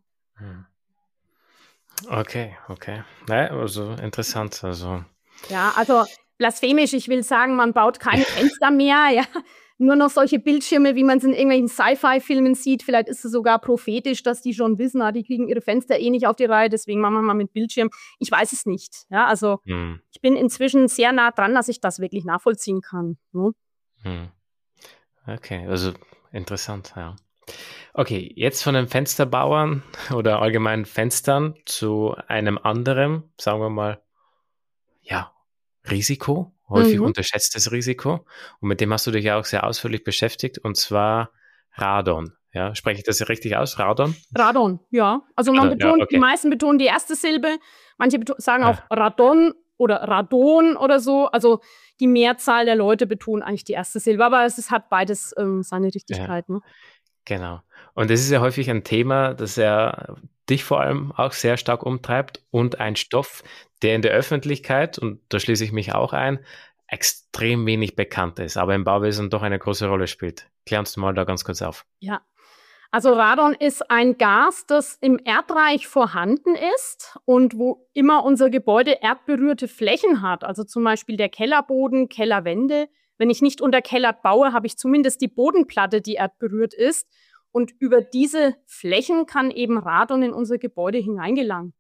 Okay, okay. Ja, also interessant. Also. Ja, also blasphemisch, ich will sagen, man baut keine Fenster mehr, ja. Nur noch solche Bildschirme, wie man es in irgendwelchen Sci-Fi-Filmen sieht. Vielleicht ist es sogar prophetisch, dass die schon wissen, ah, die kriegen ihre Fenster eh nicht auf die Reihe, deswegen machen wir mal mit Bildschirm. Ich weiß es nicht. Ja, also hm. ich bin inzwischen sehr nah dran, dass ich das wirklich nachvollziehen kann. Ne? Hm. Okay, also interessant, ja. Okay, jetzt von den Fensterbauern oder allgemein Fenstern zu einem anderen, sagen wir mal, ja, Risiko, häufig Mhm. unterschätztes Risiko. Und mit dem hast du dich ja auch sehr ausführlich beschäftigt, und zwar Radon. Ja, spreche ich das richtig aus? Radon? Radon, ja. Also man Radon, ja, betont, die okay. meisten betonen die erste Silbe, manche beto- sagen auch Ja, Radon oder Radon oder so. Also die Mehrzahl der Leute betonen eigentlich die erste Silbe, aber es ist, hat beides ähm, seine ja, Richtigkeit. Ne? genau. Und das ist ja häufig ein Thema, das ja dich vor allem auch sehr stark umtreibt, und ein Stoff, der in der Öffentlichkeit, und da schließe ich mich auch ein, extrem wenig bekannt ist, aber im Bauwesen doch eine große Rolle spielt. Klär uns mal da ganz kurz auf. Ja. Also Radon ist ein Gas, das im Erdreich vorhanden ist und wo immer unser Gebäude erdberührte Flächen hat, also zum Beispiel der Kellerboden, Kellerwände. Wenn ich nicht unterkellert baue, habe ich zumindest die Bodenplatte, die erdberührt ist. Und über diese Flächen kann eben Radon in unser Gebäude hineingelangen.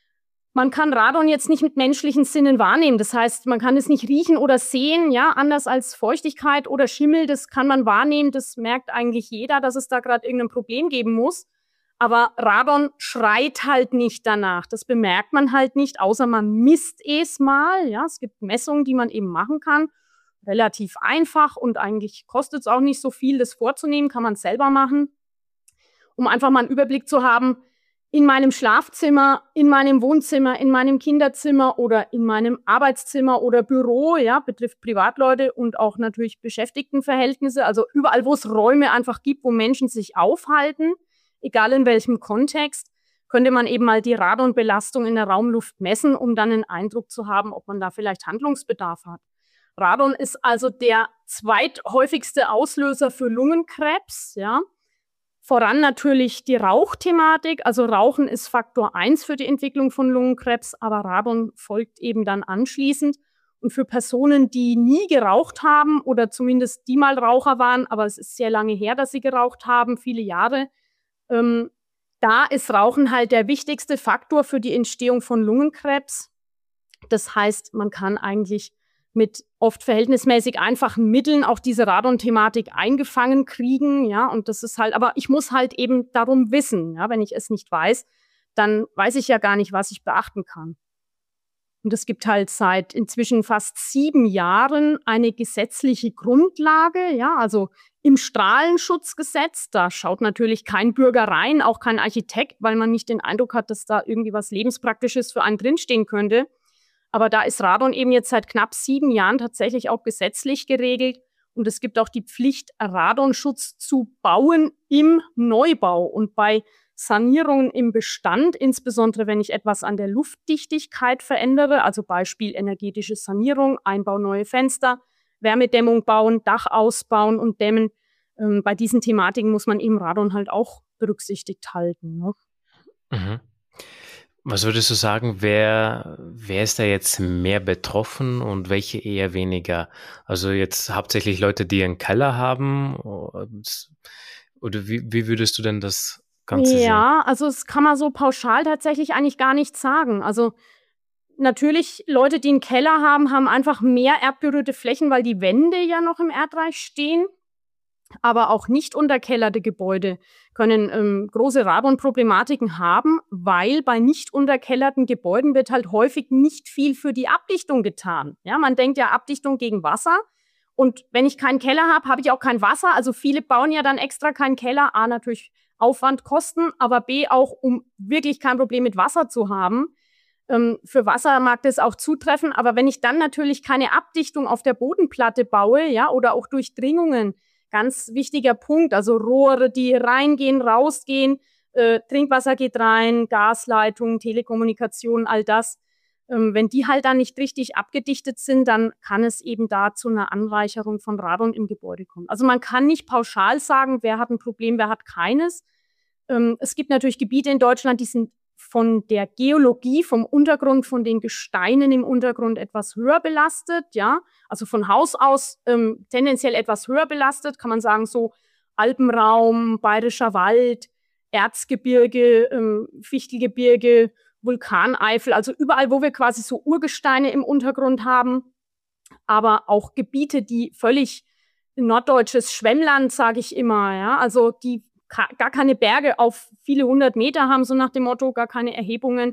Man kann Radon jetzt nicht mit menschlichen Sinnen wahrnehmen. Das heißt, man kann es nicht riechen oder sehen, ja, anders als Feuchtigkeit oder Schimmel. Das kann man wahrnehmen. Das merkt eigentlich jeder, dass es da gerade irgendein Problem geben muss. Aber Radon schreit halt nicht danach. Das bemerkt man halt nicht, außer man misst es mal. Ja, es gibt Messungen, die man eben machen kann. Relativ einfach und eigentlich kostet es auch nicht so viel, das vorzunehmen, kann man selber machen, um einfach mal einen Überblick zu haben, in meinem Schlafzimmer, in meinem Wohnzimmer, in meinem Kinderzimmer oder in meinem Arbeitszimmer oder Büro, ja, betrifft Privatleute und auch natürlich Beschäftigtenverhältnisse, also überall, wo es Räume einfach gibt, wo Menschen sich aufhalten, egal in welchem Kontext, könnte man eben mal die Radonbelastung in der Raumluft messen, um dann einen Eindruck zu haben, ob man da vielleicht Handlungsbedarf hat. Radon ist also der zweithäufigste Auslöser für Lungenkrebs, ja. Voran natürlich die Rauchthematik. Also Rauchen ist Faktor eins für die Entwicklung von Lungenkrebs, aber Radon folgt eben dann anschließend. Und für Personen, die nie geraucht haben oder zumindest die mal Raucher waren, aber es ist sehr lange her, dass sie geraucht haben, viele Jahre, ähm, da ist Rauchen halt der wichtigste Faktor für die Entstehung von Lungenkrebs. Das heißt, man kann eigentlich mit oft verhältnismäßig einfachen Mitteln auch diese Radon-Thematik eingefangen kriegen, ja, und das ist halt, aber ich muss halt eben darum wissen, ja, wenn ich es nicht weiß, dann weiß ich ja gar nicht, was ich beachten kann. Und es gibt halt seit inzwischen fast sieben Jahren eine gesetzliche Grundlage, ja, also im Strahlenschutzgesetz, da schaut natürlich kein Bürger rein, auch kein Architekt, weil man nicht den Eindruck hat, dass da irgendwie was Lebenspraktisches für einen drinstehen könnte. Aber da ist Radon eben jetzt seit knapp sieben Jahren tatsächlich auch gesetzlich geregelt. Und es gibt auch die Pflicht, Radonschutz zu bauen im Neubau. Und bei Sanierungen im Bestand, insbesondere wenn ich etwas an der Luftdichtigkeit verändere, also Beispiel energetische Sanierung, Einbau neue Fenster, Wärmedämmung bauen, Dach ausbauen und dämmen. Ähm, bei diesen Thematiken muss man eben Radon halt auch berücksichtigt halten. Ne? Mhm. Was würdest du sagen, wer, wer ist da jetzt mehr betroffen und welche eher weniger? Also jetzt hauptsächlich Leute, die einen Keller haben, oder wie, wie würdest du denn das Ganze sehen? Ja, also das kann man so pauschal tatsächlich eigentlich gar nicht sagen. Also natürlich, Leute, die einen Keller haben, haben einfach mehr erdberührte Flächen, weil die Wände ja noch im Erdreich stehen. Aber auch nicht unterkellerte Gebäude können ähm, große Radonproblematiken haben, weil bei nicht unterkellerten Gebäuden wird halt häufig nicht viel für die Abdichtung getan. Ja, man denkt ja Abdichtung gegen Wasser. Und wenn ich keinen Keller habe, habe ich auch kein Wasser. Also viele bauen ja dann extra keinen Keller. A, natürlich Aufwand, Kosten, aber B, auch um wirklich kein Problem mit Wasser zu haben. Ähm, für Wasser mag das auch zutreffen. Aber wenn ich dann natürlich keine Abdichtung auf der Bodenplatte baue, ja, oder auch Durchdringungen, ganz wichtiger Punkt, also Rohre, die reingehen, rausgehen, äh, Trinkwasser geht rein, Gasleitungen, Telekommunikation, all das. Ähm, wenn die halt dann nicht richtig abgedichtet sind, dann kann es eben da zu einer Anreicherung von Radon im Gebäude kommen. Also man kann nicht pauschal sagen, wer hat ein Problem, wer hat keines. Ähm, es gibt natürlich Gebiete in Deutschland, die sind von der Geologie, vom Untergrund, von den Gesteinen im Untergrund etwas höher belastet, ja, also von Haus aus ähm, tendenziell etwas höher belastet, kann man sagen, so Alpenraum, Bayerischer Wald, Erzgebirge, ähm, Fichtelgebirge, Vulkaneifel, also überall, wo wir quasi so Urgesteine im Untergrund haben, aber auch Gebiete, die völlig norddeutsches Schwemmland, sage ich immer, ja, also die gar keine Berge auf viele hundert Meter haben, so nach dem Motto, gar keine Erhebungen.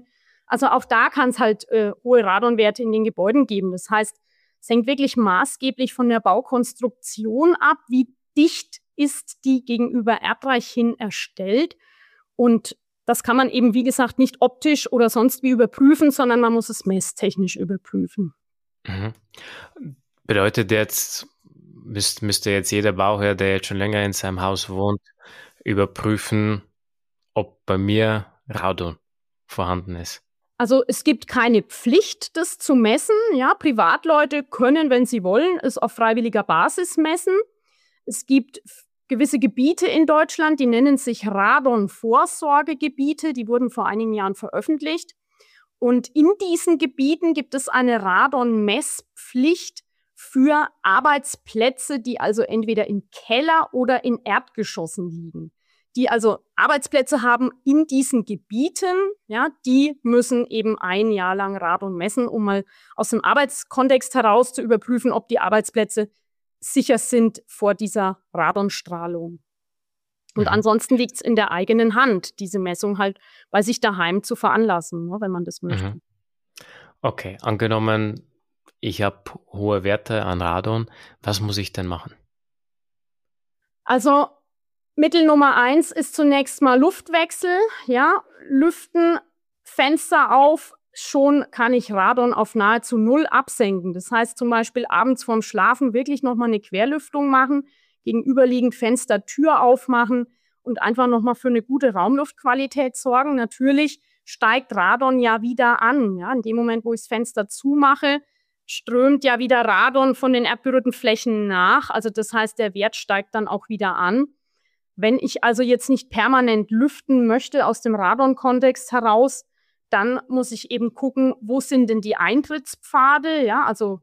Also auch da kann es halt äh, hohe Radonwerte in den Gebäuden geben. Das heißt, es hängt wirklich maßgeblich von der Baukonstruktion ab, wie dicht ist die gegenüber Erdreich hin erstellt. Und das kann man eben, wie gesagt, nicht optisch oder sonst wie überprüfen, sondern man muss es messtechnisch überprüfen. Mhm. Bedeutet jetzt, müsst, müsste jetzt jeder Bauherr, der jetzt schon länger in seinem Haus wohnt, überprüfen, ob bei mir Radon vorhanden ist? Also es gibt keine Pflicht, das zu messen. Ja, Privatleute können, wenn sie wollen, es auf freiwilliger Basis messen. Es gibt gewisse Gebiete in Deutschland, die nennen sich Radon-Vorsorgegebiete. Die wurden vor einigen Jahren veröffentlicht. Und in diesen Gebieten gibt es eine Radon-Messpflicht für Arbeitsplätze, die also entweder im Keller oder in Erdgeschossen liegen. Die also Arbeitsplätze haben in diesen Gebieten, ja, die müssen eben ein Jahr lang Radon messen, um mal aus dem Arbeitskontext heraus zu überprüfen, ob die Arbeitsplätze sicher sind vor dieser Radonstrahlung. Und mhm. ansonsten liegt es in der eigenen Hand, diese Messung halt bei sich daheim zu veranlassen, ne, wenn man das möchte. Mhm. Okay, angenommen, ich habe hohe Werte an Radon, was muss ich denn machen? Also Mittel Nummer eins ist zunächst mal Luftwechsel, ja, lüften, Fenster auf, schon kann ich Radon auf nahezu null absenken. Das heißt zum Beispiel abends vorm Schlafen wirklich nochmal eine Querlüftung machen, gegenüberliegend Fenster, Tür aufmachen und einfach nochmal für eine gute Raumluftqualität sorgen. Natürlich steigt Radon ja wieder an, ja, in dem Moment, wo ich das Fenster zumache, strömt ja wieder Radon von den erdberührten Flächen nach. Also das heißt, der Wert steigt dann auch wieder an. Wenn ich also jetzt nicht permanent lüften möchte aus dem Radon-Kontext heraus, dann muss ich eben gucken, wo sind denn die Eintrittspfade, ja, also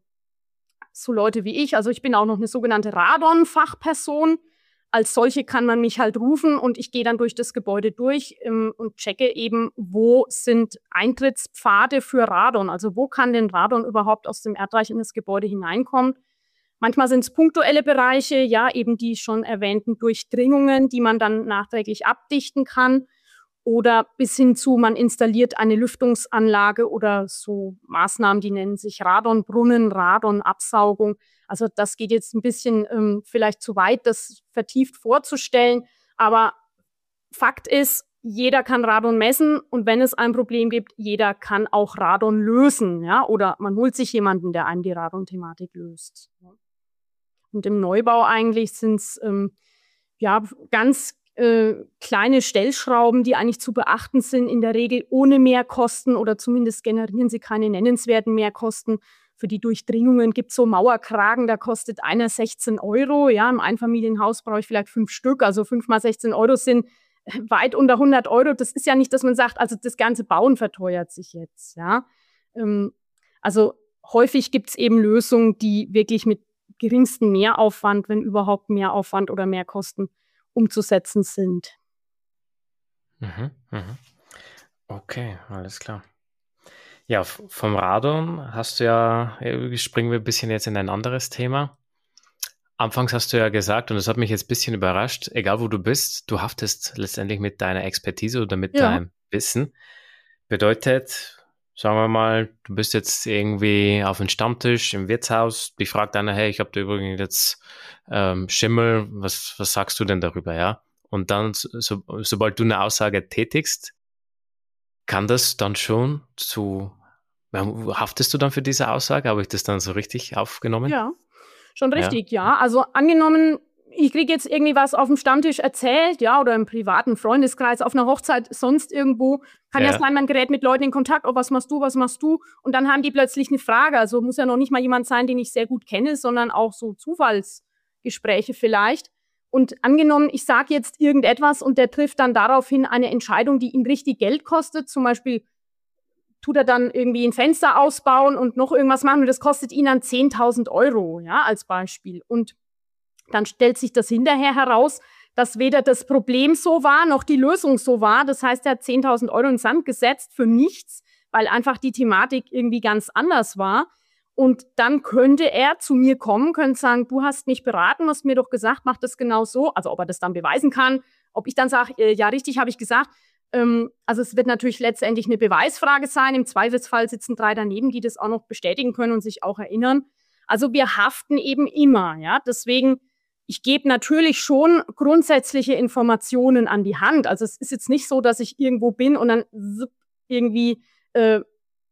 so Leute wie ich, also ich bin auch noch eine sogenannte Radon-Fachperson. Als solche kann man mich halt rufen und ich gehe dann durch das Gebäude durch ähm, und checke eben, wo sind Eintrittspfade für Radon, also wo kann denn Radon überhaupt aus dem Erdreich in das Gebäude hineinkommen. Manchmal sind es punktuelle Bereiche, ja, eben die schon erwähnten Durchdringungen, die man dann nachträglich abdichten kann. Oder bis hin zu, man installiert eine Lüftungsanlage oder so Maßnahmen, die nennen sich Radonbrunnen, Radonabsaugung. Also das geht jetzt ein bisschen ähm, vielleicht zu weit, das vertieft vorzustellen. Aber Fakt ist, jeder kann Radon messen und wenn es ein Problem gibt, jeder kann auch Radon lösen. Ja? Oder man holt sich jemanden, der einem die Radon-Thematik löst. Und im Neubau eigentlich sind es ähm, ja, ganz äh, kleine Stellschrauben, die eigentlich zu beachten sind, in der Regel ohne Mehrkosten oder zumindest generieren sie keine nennenswerten Mehrkosten. Für die Durchdringungen gibt es so Mauerkragen, da kostet einer sechzehn Euro. Ja, im Einfamilienhaus brauche ich vielleicht fünf Stück, also fünf mal sechzehn Euro sind weit unter hundert Euro. Das ist ja nicht, dass man sagt, also das ganze Bauen verteuert sich jetzt. Ja, ähm, also häufig gibt es eben Lösungen, die wirklich mit geringsten Mehraufwand, wenn überhaupt Mehraufwand oder Mehrkosten umzusetzen sind. Mhm, mhm. Okay, alles klar. Ja, vom Radon hast du ja, springen wir ein bisschen jetzt in ein anderes Thema. Anfangs hast du ja gesagt, und das hat mich jetzt ein bisschen überrascht, egal wo du bist, du haftest letztendlich mit deiner Expertise oder mit ja. deinem Wissen. Bedeutet, sagen wir mal, du bist jetzt irgendwie auf einem Stammtisch im Wirtshaus, dich fragt einer, hey, ich habe da übrigens jetzt ähm, Schimmel, was, was sagst du denn darüber, ja? Und dann, so, sobald du eine Aussage tätigst, kann das dann schon zu, haftest du dann für diese Aussage? Habe ich das dann so richtig aufgenommen? Ja, schon richtig, ja. ja. Also angenommen, ich kriege jetzt irgendwie was auf dem Stammtisch erzählt, ja, oder im privaten Freundeskreis, auf einer Hochzeit, sonst irgendwo. Kann ja, ja sein, man gerät mit Leuten in Kontakt, oh, was machst du, was machst du? Und dann haben die plötzlich eine Frage. Also muss ja noch nicht mal jemand sein, den ich sehr gut kenne, sondern auch so Zufallsgespräche vielleicht. Und angenommen, ich sage jetzt irgendetwas und der trifft dann daraufhin eine Entscheidung, die ihn richtig Geld kostet. Zum Beispiel tut er dann irgendwie ein Fenster ausbauen und noch irgendwas machen und das kostet ihn dann zehntausend Euro, ja, als Beispiel. Und dann stellt sich das hinterher heraus, dass weder das Problem so war, noch die Lösung so war. Das heißt, er hat zehntausend Euro in den Sand gesetzt für nichts, weil einfach die Thematik irgendwie ganz anders war. Und dann könnte er zu mir kommen, könnte sagen, du hast mich beraten, hast mir doch gesagt, mach das genau so. Also ob er das dann beweisen kann, ob ich dann sage, äh, ja richtig, habe ich gesagt, Ähm, also es wird natürlich letztendlich eine Beweisfrage sein. Im Zweifelsfall sitzen drei daneben, die das auch noch bestätigen können und sich auch erinnern. Also wir haften eben immer, ja. Deswegen, ich gebe natürlich schon grundsätzliche Informationen an die Hand. Also es ist jetzt nicht so, dass ich irgendwo bin und dann irgendwie äh,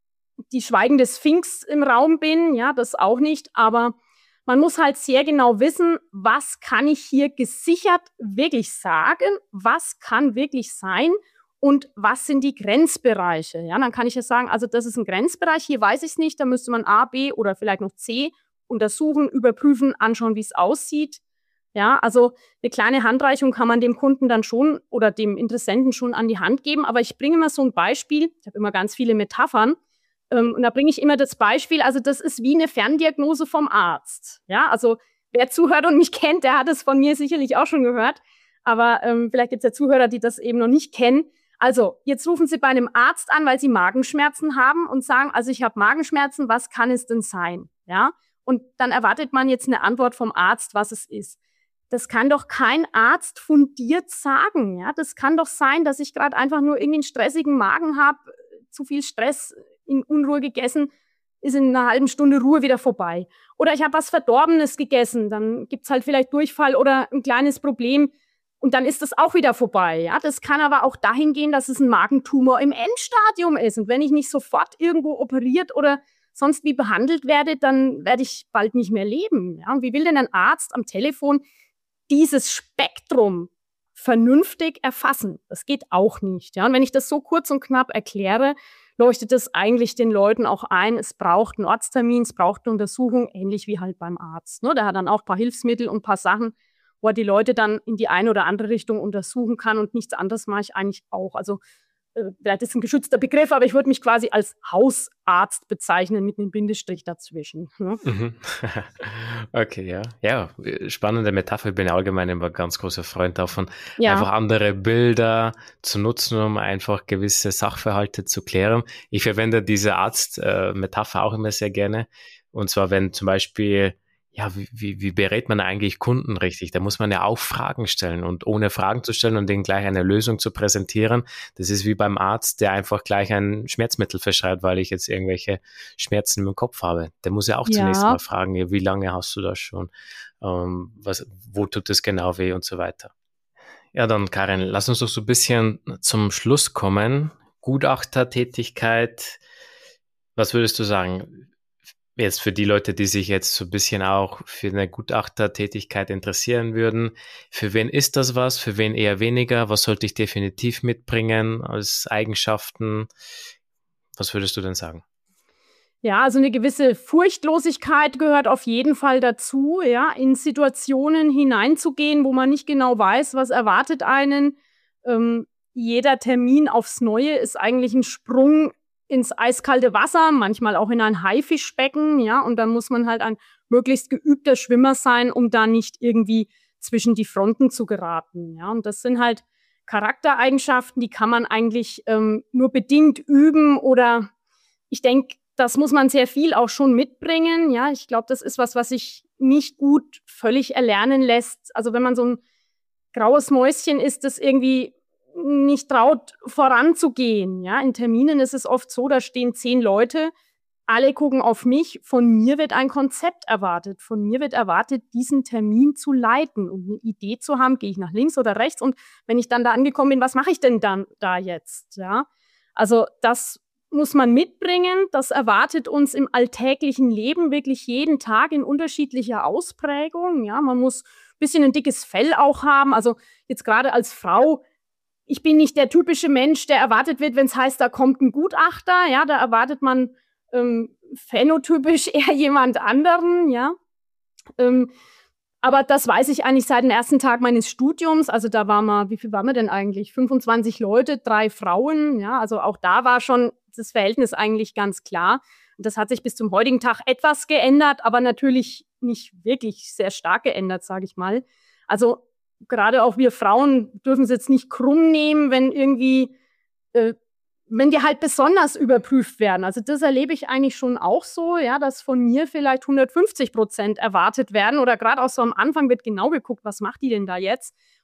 die schweigende Sphinx im Raum bin, ja, das auch nicht. Aber man muss halt sehr genau wissen, was kann ich hier gesichert wirklich sagen, was kann wirklich sein und was sind die Grenzbereiche. Ja, dann kann ich ja sagen, also das ist ein Grenzbereich, hier weiß ich es nicht, da müsste man A, B oder vielleicht noch C untersuchen, überprüfen, anschauen, wie es aussieht. Ja, also eine kleine Handreichung kann man dem Kunden dann schon oder dem Interessenten schon an die Hand geben. Aber ich bringe immer so ein Beispiel, ich habe immer ganz viele Metaphern, ähm, und da bringe ich immer das Beispiel, also das ist wie eine Ferndiagnose vom Arzt. Ja, also wer zuhört und mich kennt, der hat es von mir sicherlich auch schon gehört. Aber ähm, vielleicht gibt es ja Zuhörer, die das eben noch nicht kennen. Also, jetzt rufen Sie bei einem Arzt an, weil Sie Magenschmerzen haben und sagen, also ich habe Magenschmerzen, was kann es denn sein? Ja, und dann erwartet man jetzt eine Antwort vom Arzt, was es ist. Das kann doch kein Arzt fundiert sagen. Ja, das kann doch sein, dass ich gerade einfach nur irgendwie einen stressigen Magen habe, zu viel Stress, in Unruhe gegessen, ist in einer halben Stunde Ruhe wieder vorbei. Oder ich habe was Verdorbenes gegessen, dann gibt's halt vielleicht Durchfall oder ein kleines Problem und dann ist das auch wieder vorbei. Ja, das kann aber auch dahin gehen, dass es ein Magentumor im Endstadium ist. Und wenn ich nicht sofort irgendwo operiert oder sonst wie behandelt werde, dann werde ich bald nicht mehr leben. Ja, und wie will denn ein Arzt am Telefon dieses Spektrum vernünftig erfassen? Das geht auch nicht. Ja, und wenn ich das so kurz und knapp erkläre, leuchtet es eigentlich den Leuten auch ein, es braucht einen Arzttermin, es braucht eine Untersuchung, ähnlich wie halt beim Arzt. Ne? Der hat dann auch ein paar Hilfsmittel und ein paar Sachen, wo er die Leute dann in die eine oder andere Richtung untersuchen kann und nichts anderes mache ich eigentlich auch. Also äh, vielleicht ist ein geschützter Begriff, aber ich würde mich quasi als Hausarzt bezeichnen mit einem Bindestrich dazwischen. Ne? Mhm. Okay, ja. Ja, spannende Metapher. Ich bin allgemein immer ein ganz großer Freund davon, Ja. einfach andere Bilder zu nutzen, um einfach gewisse Sachverhalte zu klären. Ich verwende diese Arzt-Metapher auch immer sehr gerne. Und zwar, wenn zum Beispiel, ja, wie, wie, wie berät man eigentlich Kunden richtig? Da muss man ja auch Fragen stellen und ohne Fragen zu stellen und denen gleich eine Lösung zu präsentieren, das ist wie beim Arzt, der einfach gleich ein Schmerzmittel verschreibt, weil ich jetzt irgendwelche Schmerzen im Kopf habe. Der muss ja auch Ja. zunächst mal fragen, ja, wie lange hast du das schon? Ähm, was, wo tut es genau weh und so weiter. Ja, dann Karin, lass uns doch so ein bisschen zum Schluss kommen. Gutachtertätigkeit, was würdest du sagen? Jetzt für die Leute, die sich jetzt so ein bisschen auch für eine Gutachtertätigkeit interessieren würden, für wen ist das was, für wen eher weniger? Was sollte ich definitiv mitbringen als Eigenschaften? Was würdest du denn sagen? Ja, also eine gewisse Furchtlosigkeit gehört auf jeden Fall dazu, ja, in Situationen hineinzugehen, wo man nicht genau weiß, was erwartet einen. Ähm, jeder Termin aufs Neue ist eigentlich ein Sprung ins eiskalte Wasser, manchmal auch in ein Haifischbecken, ja, und dann muss man halt ein möglichst geübter Schwimmer sein, um da nicht irgendwie zwischen die Fronten zu geraten, ja, und das sind halt Charaktereigenschaften, die kann man eigentlich ähm, nur bedingt üben oder ich denke, das muss man sehr viel auch schon mitbringen, ja, ich glaube, das ist was, was sich nicht gut völlig erlernen lässt, also wenn man so ein graues Mäuschen ist, das irgendwie nicht traut, voranzugehen. Ja, in Terminen ist es oft so, da stehen zehn Leute, alle gucken auf mich, von mir wird ein Konzept erwartet, von mir wird erwartet, diesen Termin zu leiten und eine Idee zu haben, gehe ich nach links oder rechts und wenn ich dann da angekommen bin, was mache ich denn dann da jetzt? Ja, also das muss man mitbringen, das erwartet uns im alltäglichen Leben wirklich jeden Tag in unterschiedlicher Ausprägung. Ja, man muss ein bisschen ein dickes Fell auch haben, also jetzt gerade als Frau, ich bin nicht der typische Mensch, der erwartet wird, wenn es heißt, da kommt ein Gutachter. Ja, da erwartet man ähm, phänotypisch eher jemand anderen. Ja, ähm, aber das weiß ich eigentlich seit dem ersten Tag meines Studiums. Also da waren wir, wie viel waren wir denn eigentlich? fünfundzwanzig Leute, drei Frauen. Ja, also auch da war schon das Verhältnis eigentlich ganz klar. Und das hat sich bis zum heutigen Tag etwas geändert, aber natürlich nicht wirklich sehr stark geändert, sage ich mal. Also gerade auch wir Frauen dürfen es jetzt nicht krumm nehmen, wenn irgendwie, äh, wenn die halt besonders überprüft werden. Also das erlebe ich eigentlich schon auch so, ja, dass von mir vielleicht hundertfünfzig Prozent erwartet werden oder gerade auch so am Anfang wird genau geguckt, was macht die denn da jetzt?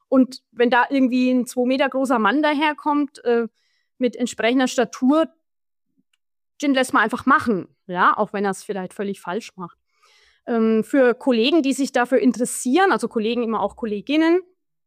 Und wenn da irgendwie ein zwei Meter großer Mann daherkommt, äh, mit entsprechender Statur, den lässt man einfach machen, ja, auch wenn er es vielleicht völlig falsch macht. Ähm, für Kollegen, die sich dafür interessieren, also Kollegen immer auch Kolleginnen,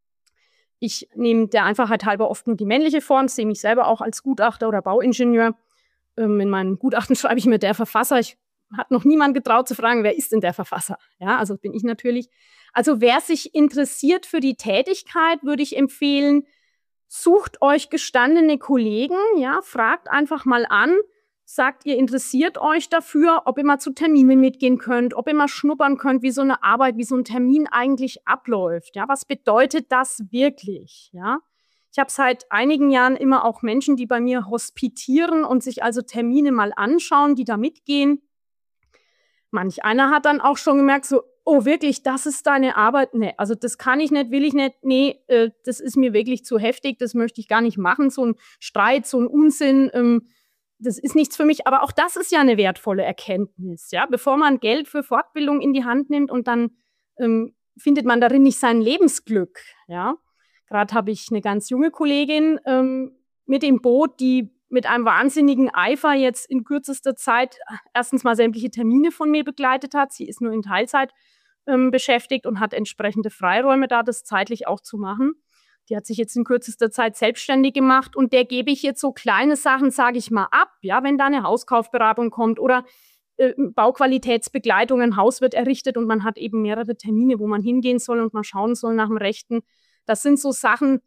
ich nehme der Einfachheit halber oft nur die männliche Form, sehe mich selber auch als Gutachter oder Bauingenieur. Ähm, in meinem Gutachten schreibe ich mir der Verfasser. Ich hat noch niemand getraut zu fragen, wer ist denn der Verfasser? Ja, also bin ich natürlich. Also wer sich interessiert für die Tätigkeit, würde ich empfehlen, sucht euch gestandene Kollegen, ja, fragt einfach mal an, sagt, ihr interessiert euch dafür, ob ihr mal zu Terminen mitgehen könnt, ob ihr mal schnuppern könnt, wie so eine Arbeit, wie so ein Termin eigentlich abläuft. Ja, was bedeutet das wirklich? Ja, ich habe seit einigen Jahren immer auch Menschen, die bei mir hospitieren und sich also Termine mal anschauen, die da mitgehen. Manch einer hat dann auch schon gemerkt, so, oh wirklich, das ist deine Arbeit? Nee, also das kann ich nicht, will ich nicht. Nee, äh, das ist mir wirklich zu heftig, das möchte ich gar nicht machen. So ein Streit, so ein Unsinn, ähm, das ist nichts für mich. Aber auch das ist ja eine wertvolle Erkenntnis. Ja? Bevor man Geld für Fortbildung in die Hand nimmt und dann ähm, findet man darin nicht sein Lebensglück. Ja? Gerade habe ich eine ganz junge Kollegin ähm, mit im Boot, die mit einem wahnsinnigen Eifer jetzt in kürzester Zeit erstens mal sämtliche Termine von mir begleitet hat. Sie ist nur in Teilzeit ähm, beschäftigt und hat entsprechende Freiräume da, das zeitlich auch zu machen. Die hat sich jetzt in kürzester Zeit selbstständig gemacht und der gebe ich jetzt so kleine Sachen, sage ich mal, ab. Ja, wenn da eine Hauskaufberatung kommt oder äh, Bauqualitätsbegleitung, ein Haus wird errichtet und man hat eben mehrere Termine, wo man hingehen soll und mal schauen soll nach dem Rechten. Das sind so Sachen,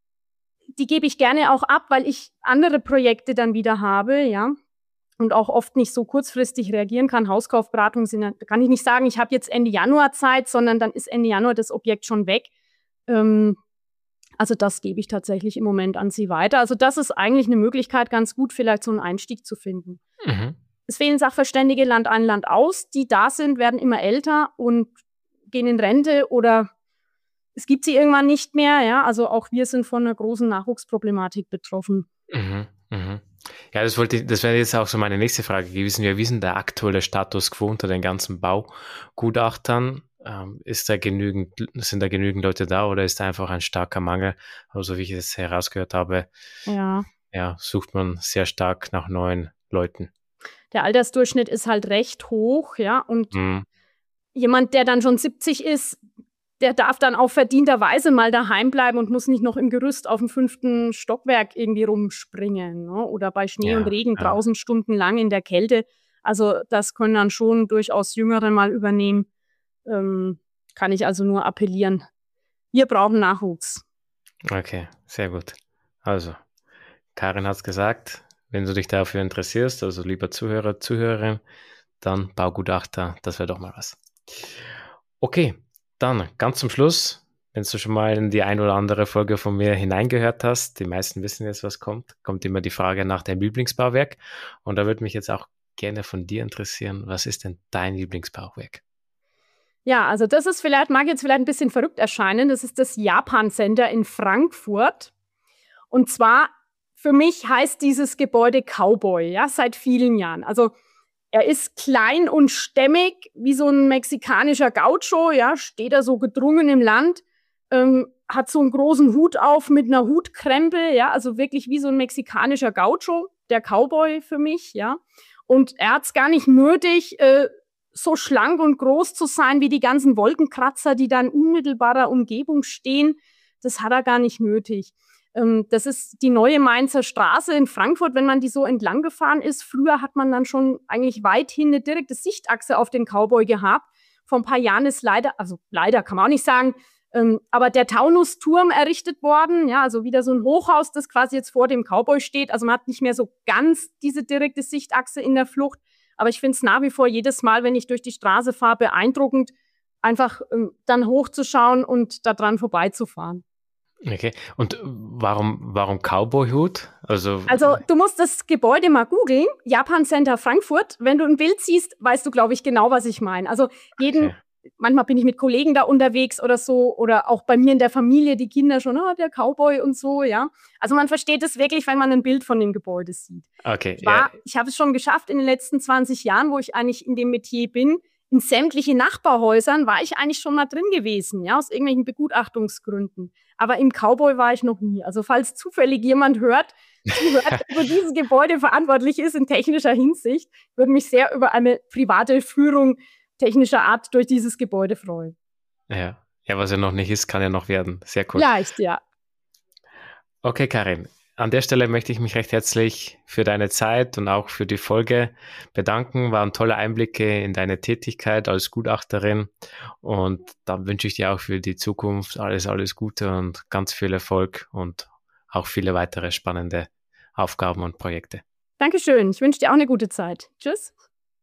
die gebe ich gerne auch ab, weil ich andere Projekte dann wieder habe, ja, und auch oft nicht so kurzfristig reagieren kann. Hauskaufberatungen sind, da kann ich nicht sagen, ich habe jetzt Ende Januar Zeit, sondern dann ist Ende Januar das Objekt schon weg. Ähm, also das gebe ich tatsächlich im Moment an Sie weiter. Also das ist eigentlich eine Möglichkeit, ganz gut vielleicht so einen Einstieg zu finden. Mhm. Es fehlen Sachverständige Land ein, Land aus. Die da sind, werden immer älter und gehen in Rente oder es gibt sie irgendwann nicht mehr, ja, also auch wir sind von einer großen Nachwuchsproblematik betroffen. Mhm, mhm. Ja, das wollte ich, das wäre jetzt auch so meine nächste Frage gewesen. Wie ist denn der aktuelle Status quo unter den ganzen Baugutachtern? Ähm, ist da genügend, sind da genügend Leute da oder ist da einfach ein starker Mangel? Also wie ich es herausgehört habe, ja. Ja, sucht man sehr stark nach neuen Leuten. Der Altersdurchschnitt ist halt recht hoch, ja, und mhm. jemand, der dann schon siebzig ist, der darf dann auch verdienterweise mal daheim bleiben und muss nicht noch im Gerüst auf dem fünften Stockwerk irgendwie rumspringen, ne? Oder bei Schnee ja, und Regen ja. draußen stundenlang in der Kälte. Also das können dann schon durchaus Jüngere mal übernehmen. Ähm, kann ich also nur appellieren. Wir brauchen Nachwuchs. Okay, sehr gut. Also, Karin hat es gesagt, wenn du dich dafür interessierst, also lieber Zuhörer, Zuhörerin, dann Baugutachter, das wäre doch mal was. Okay. Dann, ganz zum Schluss, wenn du schon mal in die ein oder andere Folge von mir hineingehört hast, die meisten wissen jetzt, was kommt, kommt immer die Frage nach deinem Lieblingsbauwerk. Und da würde mich jetzt auch gerne von dir interessieren, was ist denn dein Lieblingsbauwerk? Ja, also das ist vielleicht, mag jetzt vielleicht ein bisschen verrückt erscheinen, das ist das Japan Center in Frankfurt. Und zwar, für mich heißt dieses Gebäude Cowboy, ja, seit vielen Jahren. Also er ist klein und stämmig, wie so ein mexikanischer Gaucho, ja, steht er so gedrungen im Land, ähm, hat so einen großen Hut auf mit einer Hutkrempe, ja, also wirklich wie so ein mexikanischer Gaucho, der Cowboy für mich, ja. Und er hat es gar nicht nötig, äh, so schlank und groß zu sein wie die ganzen Wolkenkratzer, die da in unmittelbarer Umgebung stehen. Das hat er gar nicht nötig. Das ist die neue Mainzer Straße in Frankfurt, wenn man die so entlang gefahren ist. Früher hat man dann schon eigentlich weithin eine direkte Sichtachse auf den Cowboy gehabt. Vor ein paar Jahren ist leider, also leider kann man auch nicht sagen, ähm, aber der Taunusturm errichtet worden. Ja, also wieder so ein Hochhaus, das quasi jetzt vor dem Cowboy steht. Also man hat nicht mehr so ganz diese direkte Sichtachse in der Flucht. Aber ich finde es nach wie vor jedes Mal, wenn ich durch die Straße fahre, beeindruckend, einfach ähm, dann hochzuschauen und da dran vorbeizufahren. Okay, und warum, warum Cowboy-Hut? Also, also du musst das Gebäude mal googeln, Japan Center Frankfurt. Wenn du ein Bild siehst, weißt du, glaube ich, genau, was ich meine. Also jeden, okay. Manchmal bin ich mit Kollegen da unterwegs oder so oder auch bei mir in der Familie, die Kinder schon, oh, der Cowboy und so, ja. Also man versteht es wirklich, wenn man ein Bild von dem Gebäude sieht. Okay. Ich, war, ja. ich habe es schon geschafft in den letzten zwanzig Jahren, wo ich eigentlich in dem Metier bin, in sämtliche Nachbarhäusern war ich eigentlich schon mal drin gewesen, ja, aus irgendwelchen Begutachtungsgründen. Aber im Cowboy war ich noch nie. Also falls zufällig jemand hört, zuhört, der für dieses Gebäude verantwortlich ist in technischer Hinsicht, würde mich sehr über eine private Führung technischer Art durch dieses Gebäude freuen. Ja, ja, was ja noch nicht ist, kann ja noch werden. Sehr cool. Vielleicht, ja. Okay, Karin. An der Stelle möchte ich mich recht herzlich für deine Zeit und auch für die Folge bedanken. Waren tolle Einblicke in deine Tätigkeit als Gutachterin und dann wünsche ich dir auch für die Zukunft alles, alles Gute und ganz viel Erfolg und auch viele weitere spannende Aufgaben und Projekte. Dankeschön. Ich wünsche dir auch eine gute Zeit. Tschüss.